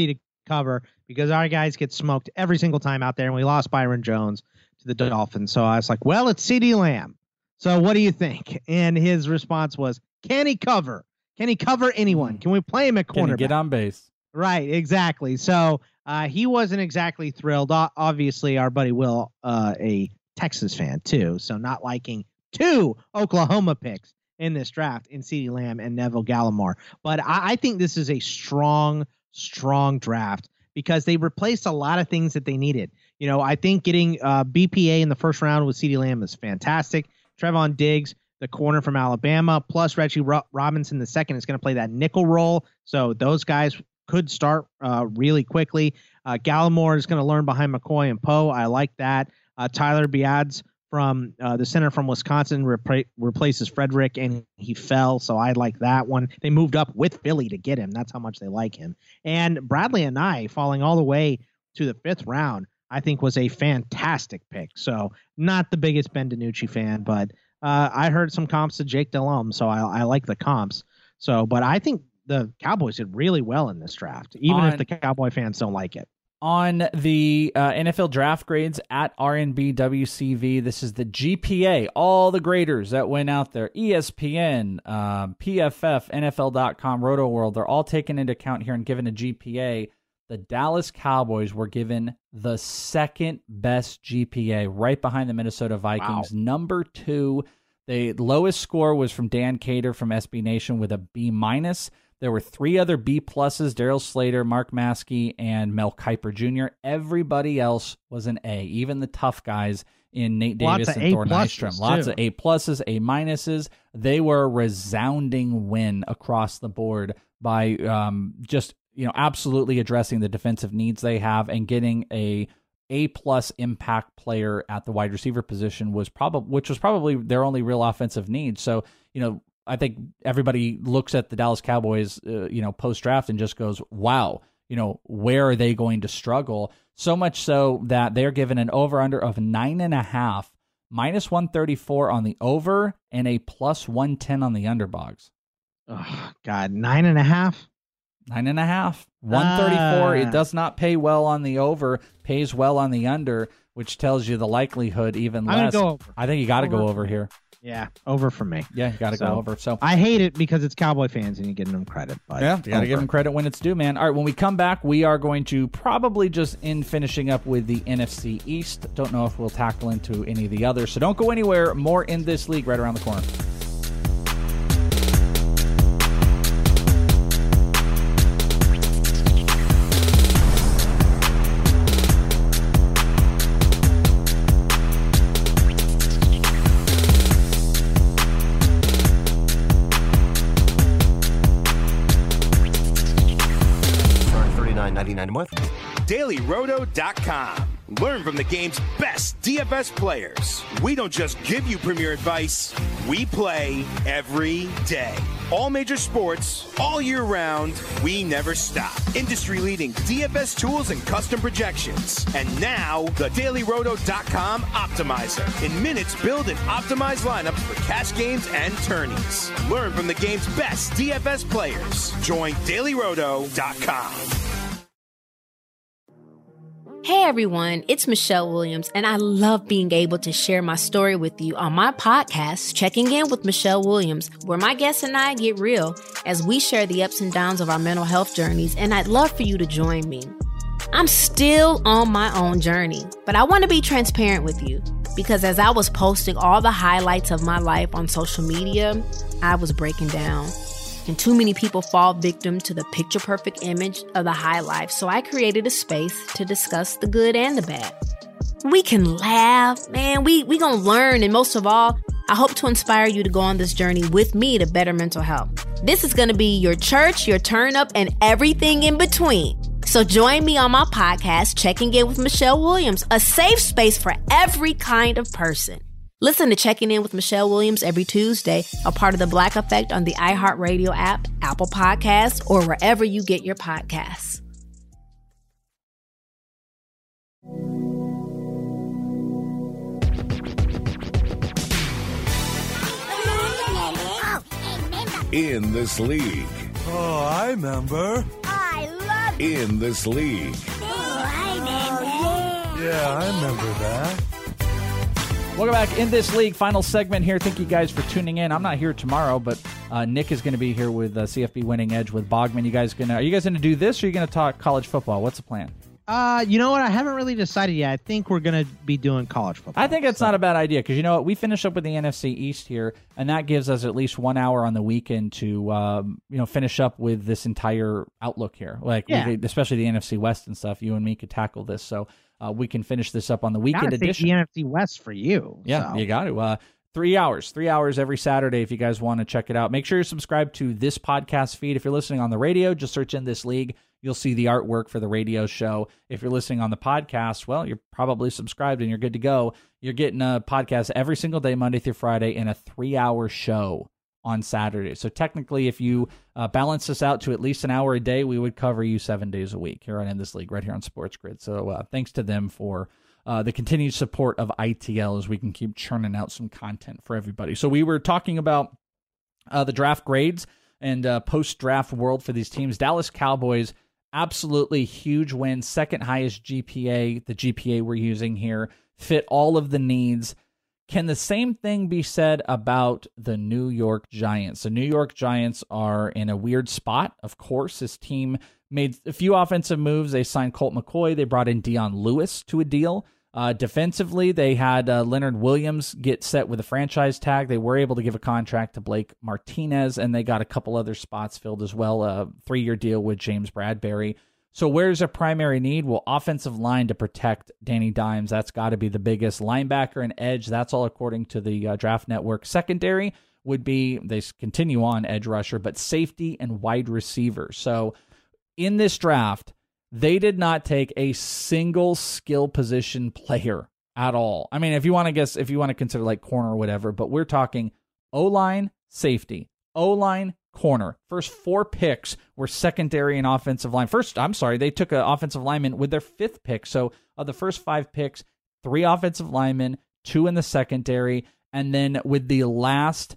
cover because our guys get smoked every single time out there, and we lost Byron Jones to the Dolphins. So I was like, well, it's CeeDee Lamb. So what do you think? And his response was, can he cover? Can he cover anyone? Can we play him at cornerback? Can he get on base? Right, exactly. So uh, he wasn't exactly thrilled. O- obviously, our buddy Will, uh, a Texas fan too, so not liking two Oklahoma picks in this draft in CeeDee Lamb and Neville Gallimore. But I, I think this is a strong, strong draft because they replaced a lot of things that they needed. You know, I think getting uh, B P A in the first round with CeeDee Lamb is fantastic. Trevon Diggs, the corner from Alabama, plus Reggie Ro- Robinson the second is going to play that nickel role. So those guys could start uh, really quickly. Uh, Gallimore is going to learn behind McCoy and Poe. I like that. Uh, Tyler Biadasz from uh, the center from Wisconsin repra- replaces Frederick, and he fell, so I like that one. They moved up with Philly to get him. That's how much they like him. And Bradley and I falling all the way to the fifth round, I think was a fantastic pick. So not the biggest Ben DiNucci fan, but uh, I heard some comps to Jake Delhomme, so I, I like the comps. So, but I think the Cowboys did really well in this draft, even On, if the Cowboy fans don't like it. On the uh, N F L draft grades at R N B W C V, this is the G P A, all the graders that went out there, E S P N, um, P F F, N F L dot com, Roto World, they're all taken into account here and given a G P A. The Dallas Cowboys were given the second best G P A, right behind the Minnesota Vikings. Wow. Number two, the lowest score was from Dan Cater from S B Nation with a B minus. There were three other B pluses: Daryl Slater, Mark Maskey, and Mel Kiper Junior Everybody else was an A, even the tough guys in Nate Davis Lots and Thor Nystrom. Lots too. of A pluses, A minuses. They were a resounding win across the board by um, just you know absolutely addressing the defensive needs they have and getting a A plus impact player at the wide receiver position was probably which was probably their only real offensive need. So you know. I think everybody looks at the Dallas Cowboys, uh, you know, post-draft and just goes, wow, you know, where are they going to struggle? So much so that they're given an over-under of nine and a half, minus one thirty-four on the over, and a plus one ten on the underdogs. Oh, God, nine and a half? Nine and a half. one thirty-four. Ah. It does not pay well on the over, pays well on the under, which tells you the likelihood even I'm less. gonna go over. I think you got to Over. go over here. Yeah, over for me. Yeah, you got to So, go over. So I hate it because it's Cowboy fans and you're giving them credit. But yeah, you got to over. give them credit when it's due, man. All right, when we come back, we are going to probably just end finishing up with the N F C East. Don't know if we'll tackle into any of the others. So don't go anywhere. More In This League right around the corner. ninety-nine a month. Daily Roto dot com. Learn from the game's best D F S players. We don't just give you premier advice, we play every day. All major sports, all year round, we never stop. Industry-leading D F S tools and custom projections. And now, the Daily Roto dot com Optimizer. In minutes, build and optimize lineups for cash games and tourneys. Learn from the game's best D F S players. Join Daily Roto dot com. Hey everyone, it's Michelle Williams, and I love being able to share my story with you on my podcast, Checking In with Michelle Williams, where my guests and I get real as we share the ups and downs of our mental health journeys, and I'd love for you to join me. I'm still on my own journey, but I want to be transparent with you because as I was posting all the highlights of my life on social media, I was breaking down. And too many people fall victim to the picture-perfect image of the high life, so I created a space to discuss the good and the bad. We can laugh, man, we we gonna learn, and most of all, I hope to inspire you to go on this journey with me to better mental health. This is gonna be your church, your turn-up, and everything in between. So join me on my podcast, Checking In with Michelle Williams, a safe space for every kind of person. Listen to Checking In with Michelle Williams every Tuesday, a part of the Black Effect on the iHeartRadio app, Apple Podcasts, or wherever you get your podcasts. In This League. Oh, I remember. I love In This League. Yeah, I remember that. Welcome back in this league. Final segment here. Thank you guys for tuning in. I'm not here tomorrow, but uh, Nick is going to be here with uh, C F B Winning Edge with Bogman. You guys gonna? Are you guys going to do this, or are you going to talk college football? What's the plan? Uh, you know what? I haven't really decided yet. I think we're going to be doing college football. I think it's so. not a bad idea because you know what? We finish up with the N F C East here, and that gives us at least one hour on the weekend to um, you know finish up with this entire outlook here. Like, yeah. we could, especially the N F C West and stuff. You and me could tackle this, so uh, we can finish this up on the weekend Gotta edition. The N F C West for you. Yeah, so. you got to. Uh, Three hours, three hours every Saturday if you guys want to check it out. Make sure you're subscribed to this podcast feed. If you're listening on the radio, just search In This League. You'll see the artwork for the radio show. If you're listening on the podcast, well, you're probably subscribed and you're good to go. You're getting a podcast every single day, Monday through Friday, and a three-hour show on Saturday. So technically, if you uh, balance this out to at least an hour a day, we would cover you seven days a week here on In This League, right here on Sports Grid. So uh, thanks to them for Uh, the continued support of I T L as we can keep churning out some content for everybody. So we were talking about uh, the draft grades and uh, post-draft world for these teams. Dallas Cowboys, absolutely huge win, second highest G P A, the G P A we're using here, fit all of the needs. Can the same thing be said about the New York Giants? The New York Giants are in a weird spot. Of course, this team made a few offensive moves. They signed Colt McCoy. They brought in Dion Lewis to a deal. Uh, defensively, they had uh, Leonard Williams get set with a franchise tag. They were able to give a contract to Blake Martinez, and they got a couple other spots filled as well. A three-year deal with James Bradbury. So where's a primary need? Well, offensive line to protect Danny Dimes. That's got to be the biggest. Linebacker and edge, that's all according to the uh, Draft Network. Secondary would be, they continue on edge rusher, but safety and wide receiver. So in this draft, they did not take a single skill position player at all. I mean, if you want to guess, if you want to consider like corner or whatever, but we're talking O-line, safety, O-line, corner. First four picks were secondary and offensive line. First, I'm sorry, they took an offensive lineman with their fifth pick. So of the first five picks, three offensive linemen, two in the secondary, and then with the last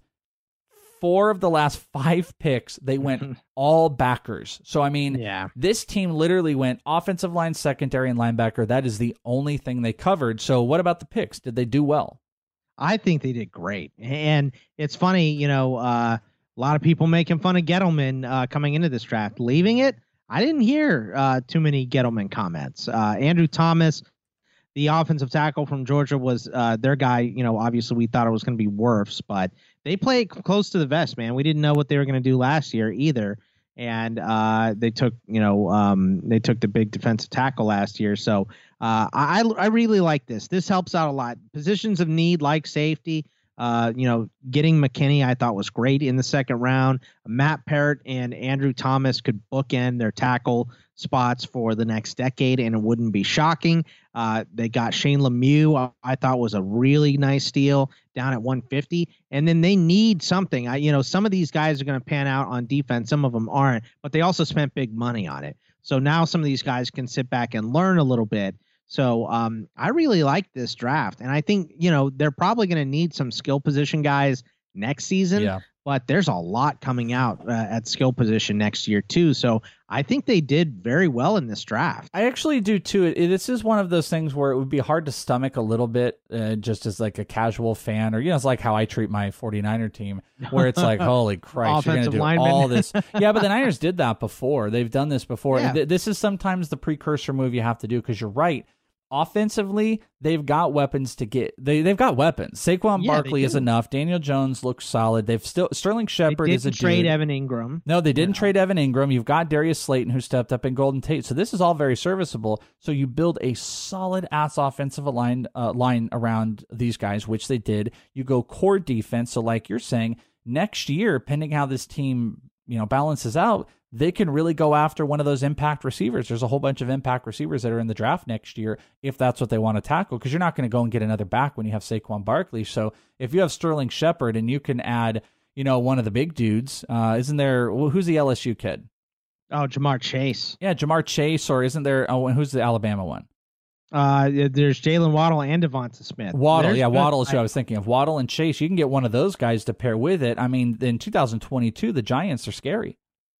four of the last five picks, they went all backers. So, I mean, yeah. This team literally went offensive line, secondary, and linebacker. That is the only thing they covered. So what about the picks? Did they do well? I think they did great. And it's funny, you know, uh, a lot of people making fun of Gettleman uh, coming into this draft. Leaving it, I didn't hear uh, too many Gettleman comments. Uh, Andrew Thomas, the offensive tackle from Georgia, was uh, their guy. You know, obviously we thought it was going to be Wirfs, but they played close to the vest, man. We didn't know what they were going to do last year either. And uh, they took, you know, um, they took the big defensive tackle last year. So uh, I, I really like this. This helps out a lot. Positions of need like safety. Uh, you know, getting McKinney, I thought was great in the second round. Matt Parrott and Andrew Thomas could bookend their tackle spots for the next decade, and it wouldn't be shocking. Uh, they got Shane Lemieux, I thought was a really nice steal down at one fifty. And then they need something. I, you know, some of these guys are going to pan out on defense. Some of them aren't, but they also spent big money on it. So now some of these guys can sit back and learn a little bit. So um, I really like this draft, and I think, you know, they're probably going to need some skill position guys next season, yeah. But there's a lot coming out uh, at skill position next year too. So I think they did very well in this draft. I actually do too. It, this is one of those things where it would be hard to stomach a little bit uh, just as like a casual fan, or, you know, it's like how I treat my 49er team, where it's like, holy Christ, you're going to do lineman. all this. Yeah, but the Niners did that before. They've done this before. Yeah. Th- this is sometimes the precursor move you have to do, because you're right. Offensively, they've got weapons to get. They they've got weapons. Saquon Yeah, Barkley is enough. Daniel Jones looks solid. They've still Sterling Shepard is a trade dude. Evan Ingram. No, they didn't Yeah. trade Evan Ingram. You've got Darius Slayton, who stepped up, in Golden Tate. So this is all very serviceable. So you build a solid ass offensive line uh, line around these guys, which they did. You go core defense. So like you're saying, next year, pending how this team, you know, balances out, they can really go after one of those impact receivers. There's a whole bunch of impact receivers that are in the draft next year, if that's what they want to tackle, because you're not going to go and get another back when you have Saquon Barkley. So if you have Sterling Shepard and you can add, you know, one of the big dudes, uh, isn't there, well, who's the L S U kid? Oh, Jamar Chase. Yeah, Jamar Chase, or isn't there, oh, and who's the Alabama one? Uh, there's Jalen Waddle and Devonta Smith. Waddle, There's yeah, good- Waddle is who I was thinking of. Waddle and Chase, you can get one of those guys to pair with it. I mean, in two thousand twenty-two, the Giants are scary.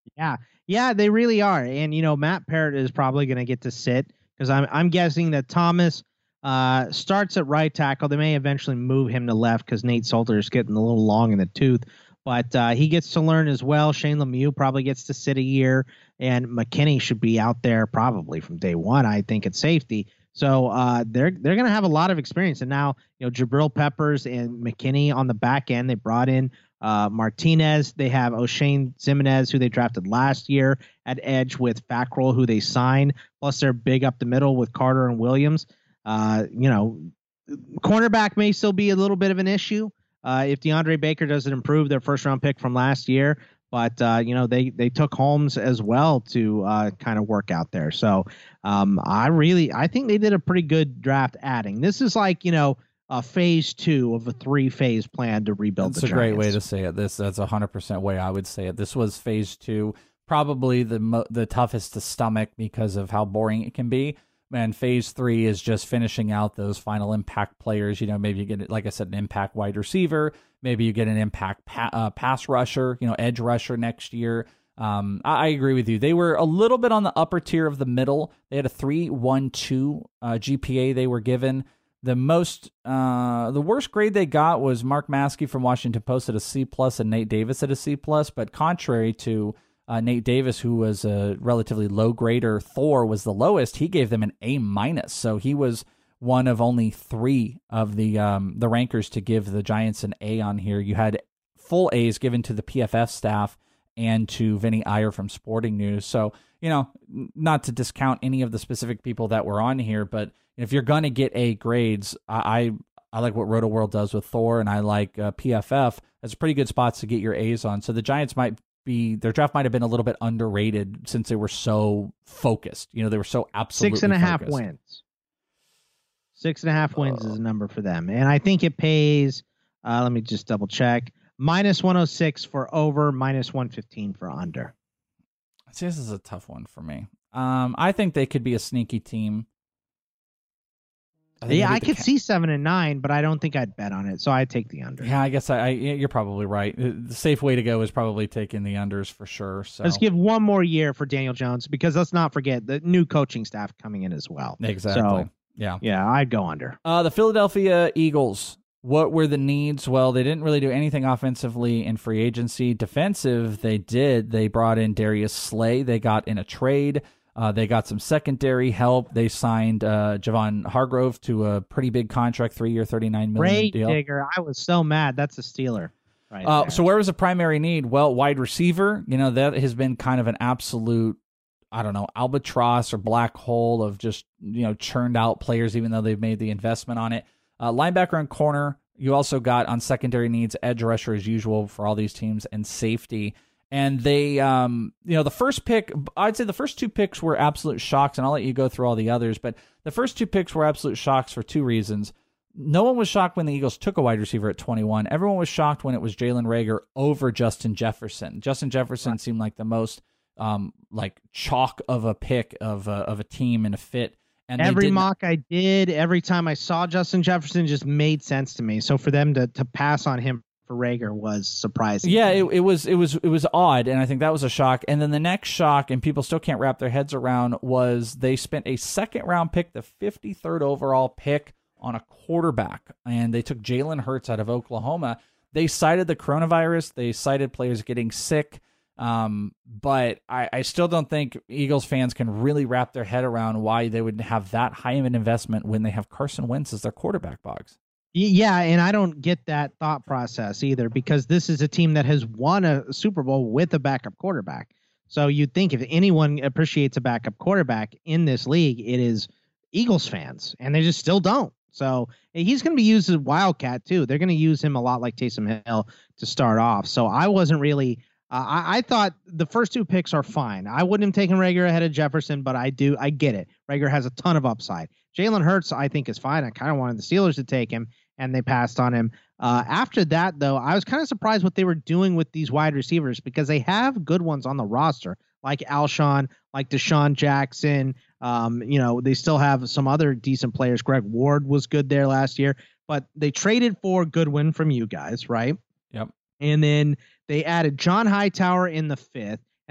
Yeah, yeah, they really are. And you know, Matt Parrott is probably going to get to sit because I'm I'm guessing that Thomas uh, starts at right tackle. They may eventually move him to left because Nate Solder is getting a little long in the tooth. But uh, he gets to learn as well. Shane Lemieux probably gets to sit a year, and McKinney should be out there probably from day one, I think, at safety. So uh, they're they're going to have a lot of experience. And now, you know, Jabril Peppers and McKinney on the back end. They brought in uh, Martinez. They have O'Shane Zimenez, who they drafted last year at edge, with Fackrell, who they signed. Plus, they're big up the middle with Carter and Williams. Uh, you know, cornerback may still be a little bit of an issue uh, if DeAndre Baker doesn't improve, their first round pick from last year. But, uh, you know, they, they took Holmes as well to uh, kind of work out there. So um, I really I think they did a pretty good draft adding. This is like, you know, a phase two of a three phase plan to rebuild that's the Giants. That's a great Giants. way to say it. This That's a one hundred percent way I would say it. This was phase two, probably the mo- the toughest to stomach because of how boring it can be. And phase three is just finishing out those final impact players. You know, maybe you get, like I said, an impact wide receiver. Maybe you get an impact pa- uh, pass rusher, you know, edge rusher next year. Um, I, I agree with you. They were a little bit on the upper tier of the middle. They had a three point one two uh, G P A they were given. The most, uh, the worst grade they got was Mark Maskey from Washington Post at a C plus and Nate Davis at a C plus. But contrary to Uh, Nate Davis, who was a relatively low grader, Thor was the lowest. He gave them an A minus, so he was one of only three of the um, the rankers to give the Giants an A on here. You had full A's given to the P F F staff and to Vinny Iyer from Sporting News. So, you know, not to discount any of the specific people that were on here, but if you're going to get A grades, I, I I like what Roto World does with Thor, and I like uh, P F F. That's pretty good spots to get your A's on. So the Giants might be, their draft might have been a little bit underrated since they were so focused. You know, they were so absolutely Six and a half focused. wins. Six and a half wins uh, is a number for them. And I think it pays, uh, let me just double check, minus one oh six for over, minus one fifteen for under. See, this is a tough one for me. Um, I think they could be a sneaky team. I yeah, I could ca- see seven and nine, but I don't think I'd bet on it, so I'd take the under. Yeah, I guess I, I. You're probably right. The safe way to go is probably taking the unders for sure. So let's give one more year for Daniel Jones, because let's not forget the new coaching staff coming in as well. Exactly. So, yeah, yeah, I'd go under. Uh, the Philadelphia Eagles. What were the needs? Well, they didn't really do anything offensively in free agency. Defensive, they did. They brought in Darius Slay. They got in a trade. Uh, they got some secondary help. They signed uh, Javon Hargrove to a pretty big contract, three-year, thirty-nine million dollars deal. Digger, I was so mad. That's a Steeler. Right. Uh, so where was the primary need? Well, wide receiver. You know, that has been kind of an absolute, I don't know, albatross or black hole of just, you know, churned out players, even though they've made the investment on it. Uh, linebacker and corner. You also got on secondary needs, edge rusher as usual for all these teams, and safety. And they, um, you know, the first pick, I'd say the first two picks were absolute shocks, and I'll let you go through all the others, but the first two picks were absolute shocks for two reasons. No one was shocked when the Eagles took a wide receiver at twenty-one. Everyone was shocked when it was Jalen Reagor over Justin Jefferson. Justin Jefferson right. seemed like the most, um, like, chalk of a pick of a, of a team and a fit. And every mock I did, every time I saw Justin Jefferson, just made sense to me. So for them to to pass on him for Reagor was surprising. Yeah, it, it was it was it was odd, and I think that was a shock. And then the next shock, and people still can't wrap their heads around, was they spent a second round pick, the fifty-third overall pick, on a quarterback, and they took Jalen Hurts out of Oklahoma. They cited the coronavirus. They cited players getting sick. Um, but I, I still don't think Eagles fans can really wrap their head around why they would have that high of an investment when they have Carson Wentz as their quarterback, Boggs. Yeah, and I don't get that thought process either, because this is a team that has won a Super Bowl with a backup quarterback. So you'd think if anyone appreciates a backup quarterback in this league, it is Eagles fans, and they just still don't. So he's going to be used as a wildcat too. They're going to use him a lot like Taysom Hill to start off. So I wasn't really uh, I, I thought the first two picks are fine. I wouldn't have taken Reagor ahead of Jefferson, but I do. I get it. Reagor has a ton of upside. Jalen Hurts, I think, is fine. I kind of wanted the Steelers to take him, and they passed on him. Uh, after that, though, I was kind of surprised what they were doing with these wide receivers, because they have good ones on the roster, like Alshon, like Deshaun Jackson. Um, you know, they still have some other decent players. Greg Ward was good there last year, but they traded for Goodwin from you guys, right? Yep. And then they added John Hightower in the fifth,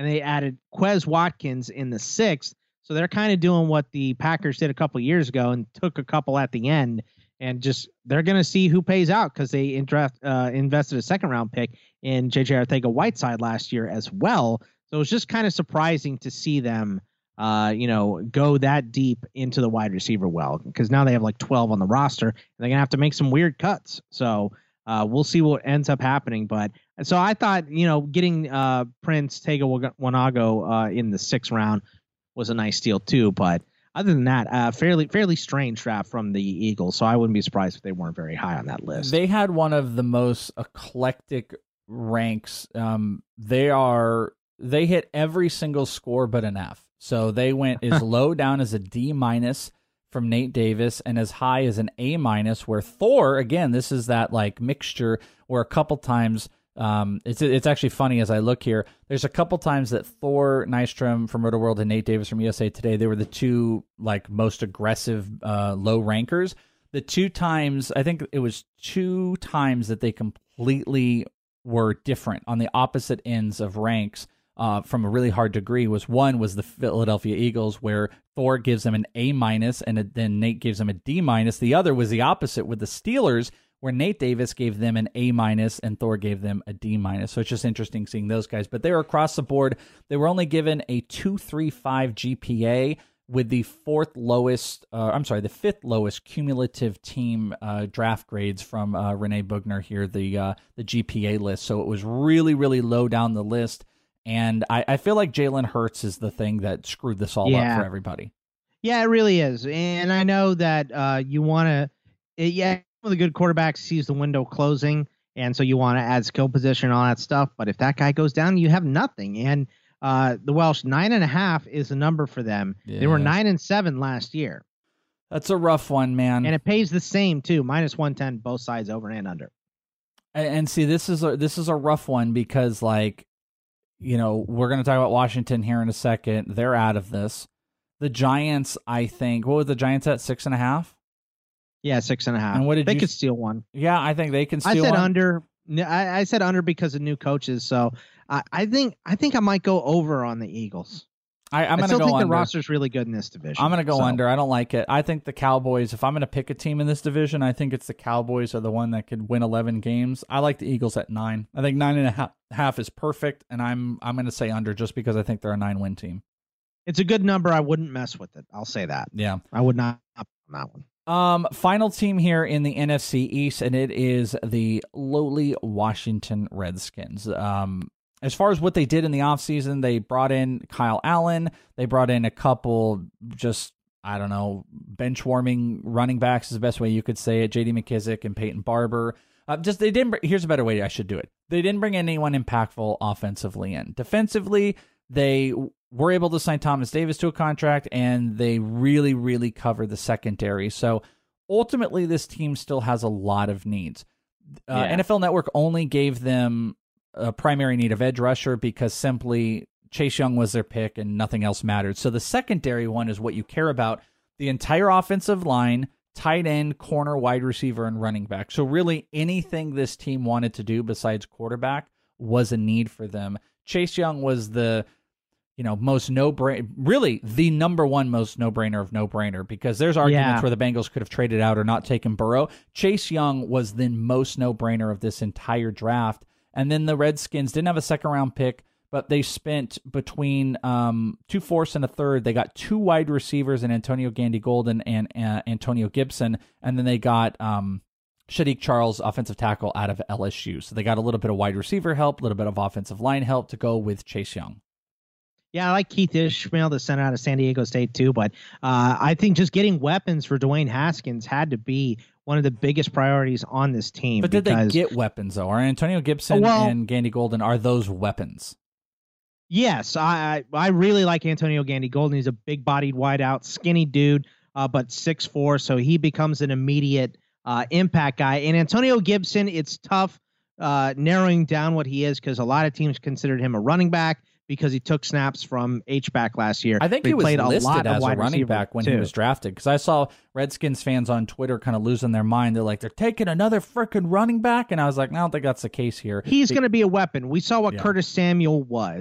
and they added Quez Watkins in the sixth. So they're kind of doing what the Packers did a couple of years ago and took a couple at the end, and just they're going to see who pays out because they indraft, uh, invested a second round pick in J J Arcega-Whiteside last year as well. So it was just kind of surprising to see them, uh, you know, go that deep into the wide receiver well, because now they have like twelve on the roster and they're going to have to make some weird cuts. So uh, we'll see what ends up happening. But so I thought, you know, getting uh, Prince Tega Wanago uh, in the sixth round was a nice deal too. But other than that, uh, fairly fairly strange draft from the Eagles. So I wouldn't be surprised if they weren't very high on that list. They had one of the most eclectic ranks. Um, they are they hit every single score but an F. So they went as low down as a D minus from Nate Davis and as high as an A minus, where Thor, again, this is that like mixture where a couple times um, it's it's actually funny as I look here. There's a couple times that Thor Nystrom from Roto World and Nate Davis from U S A Today, they were the two like most aggressive uh, low rankers. The two times, I think it was two times that they completely were different on the opposite ends of ranks. Uh, from a really hard degree was one was the Philadelphia Eagles, where Thor gives them an A minus and then Nate gives them a D minus. The other was the opposite with the Steelers, where Nate Davis gave them an A minus and Thor gave them a D minus. So it's just interesting seeing those guys. But they were across the board. They were only given a two point three five G P A with the fourth lowest, uh, I'm sorry, the fifth lowest cumulative team uh, draft grades from uh, Renee Bugner here, the uh, the G P A list. So it was really, really low down the list. And I, I feel like Jalen Hurts is the thing that screwed this all yeah. up for everybody. Yeah, it really is. And I know that uh, you want to, yeah, the good quarterback sees the window closing, and so you want to add skill position and all that stuff. But if that guy goes down, you have nothing. And uh, the Welsh, nine and a half is the number for them. Yeah. They were nine and seven last year. That's a rough one, man. And it pays the same, too, minus one ten, both sides over and under. And, and see, this is a, this is a rough one because, like, you know, we're going to talk about Washington here in a second. They're out of this. The Giants, I think, what was the Giants at, six and a half? Yeah, six and a half. And what did they you, could steal one. Yeah, I think they can steal I said one. under. I, I said under because of new coaches. So I, I think I think I might go over on the Eagles. I, I'm I going to still go think under. the roster's really good in this division. I'm going to go so. under. I don't like it. I think the Cowboys, if I'm going to pick a team in this division, I think it's the Cowboys are the one that could win eleven games. I like the Eagles at nine. I think nine and a half, half is perfect, and I'm I'm going to say under just because I think they're a nine-win team. It's a good number. I wouldn't mess with it. I'll say that. Yeah. I would not on that one. Um, final team here in the N F C East, and it is the lowly Washington Redskins. Um, As far as what they did in the offseason, they brought in Kyle Allen. They brought in a couple just, I don't know, bench-warming running backs is the best way you could say it. J D McKissick and Peyton Barber. Uh, just they didn't. Here's a better way I should do it. They didn't bring anyone impactful offensively in. Defensively, they were able to sign Thomas Davis to a contract, and they really, really covered the secondary. So ultimately, this team still has a lot of needs. Uh, yeah. N F L Network only gave them a primary need of edge rusher because simply Chase Young was their pick and nothing else mattered. So the secondary one is what you care about. The entire offensive line, tight end, corner, wide receiver, and running back. So really anything this team wanted to do besides quarterback was a need for them. Chase Young was the, you know, most no-brainer, really the number one most no-brainer of no-brainer, because there's arguments yeah. where the Bengals could have traded out or not taken Burrow. Chase Young was the most no-brainer of this entire draft. And then the Redskins didn't have a second-round pick, but they spent between um, two fourths and a third. They got two wide receivers in Antonio Gandy-Golden and uh, Antonio Gibson, and then they got um, Shadiq Charles, offensive tackle, out of L S U. So they got a little bit of wide receiver help, a little bit of offensive line help to go with Chase Young. Yeah, I like Keith Ishmael, the center out of San Diego State, too. But uh, I think just getting weapons for Dwayne Haskins had to be one of the biggest priorities on this team. But did because, they get weapons, though? Are Antonio Gibson well, and Gandy-Golden, are those weapons? Yes, I I really like Antonio Gandy-Golden. He's a big-bodied wideout, skinny dude, uh, but six foot four, so he becomes an immediate uh, impact guy. And Antonio Gibson, it's tough uh, narrowing down what he is because a lot of teams considered him a running back because he took snaps from H-back last year. I think he, he was played listed a lot as of wide a running back when too. he was drafted, because I saw Redskins fans on Twitter kind of losing their mind. They're like, they're taking another freaking running back, and I was like, I don't think that's the case here. He's Be- going to be a weapon. We saw what yeah. Curtis Samuel was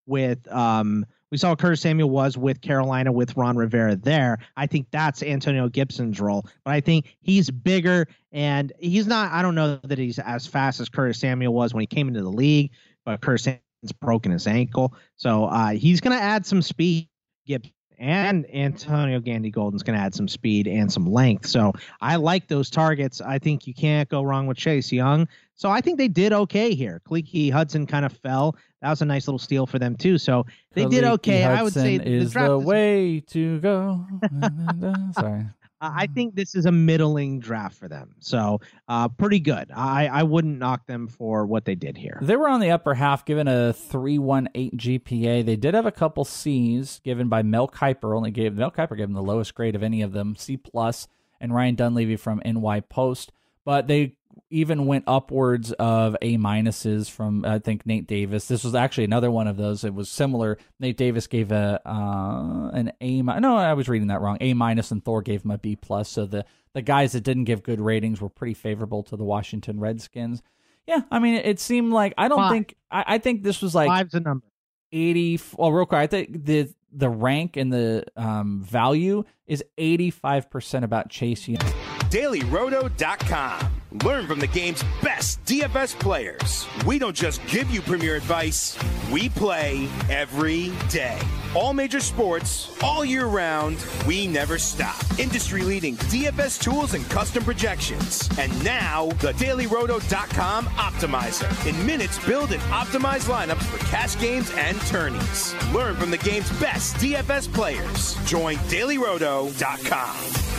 with um we saw what Curtis Samuel was with Carolina with Ron Rivera there. I think that's Antonio Gibson's role, but I think he's bigger and he's not, I don't know that he's as fast as Curtis Samuel was when he came into the league, but Curtis Samuel's broken his ankle. So uh, he's going to add some speed. Gibson and Antonio Gandy Golden's going to add some speed and some length. So I like those targets. I think you can't go wrong with Chase Young. So I think they did okay here. Khaleke Hudson kind of fell. That was a nice little steal for them too. So they Khaleke did okay. Hudson I would say is the, the is, way to go. Sorry. I think this is a middling draft for them. So uh, pretty good. I, I wouldn't knock them for what they did here. They were on the upper half, given a three point one eight G P A. They did have a couple C's given by Mel Kiper. Only gave Mel Kiper gave them the lowest grade of any of them, C plus, and Ryan Dunleavy from N Y Post. But they even went upwards of A minuses from, I think, Nate Davis. This was actually another one of those. It was similar. Nate Davis gave a uh, an A. No, I was reading that wrong. A minus, and Thor gave him a B plus. So the the guys that didn't give good ratings were pretty favorable to the Washington Redskins. Yeah, I mean, it seemed like I don't Five. think I, I think this was like Five's a number. eighty. Well, real quick, I think the the rank and the um, value is eighty-five percent about Chase Young. Daily Roto dot com. Learn from the game's best D F S players. We don't just give you premier advice, we play every day. All major sports, all year round, we never stop. Industry-leading D F S tools and custom projections. And now, the Daily Roto dot com Optimizer. In minutes, build and optimize lineups for cash games and tourneys. Learn from the game's best D F S players. Join Daily Roto dot com.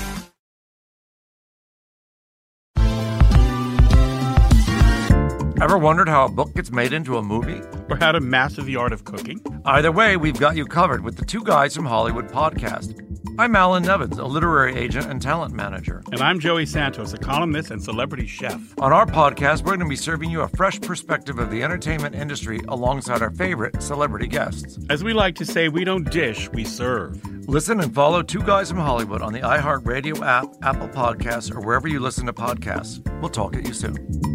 Ever wondered how a book gets made into a movie? Or how to master the art of cooking? Either way, we've got you covered with the Two Guys from Hollywood podcast. I'm Alan Nevins, a literary agent and talent manager. And I'm Joey Santos, a columnist and celebrity chef. On our podcast, we're going to be serving you a fresh perspective of the entertainment industry alongside our favorite celebrity guests. As we like to say, we don't dish, we serve. Listen and follow Two Guys from Hollywood on the iHeartRadio app, Apple Podcasts, or wherever you listen to podcasts. We'll talk at you soon.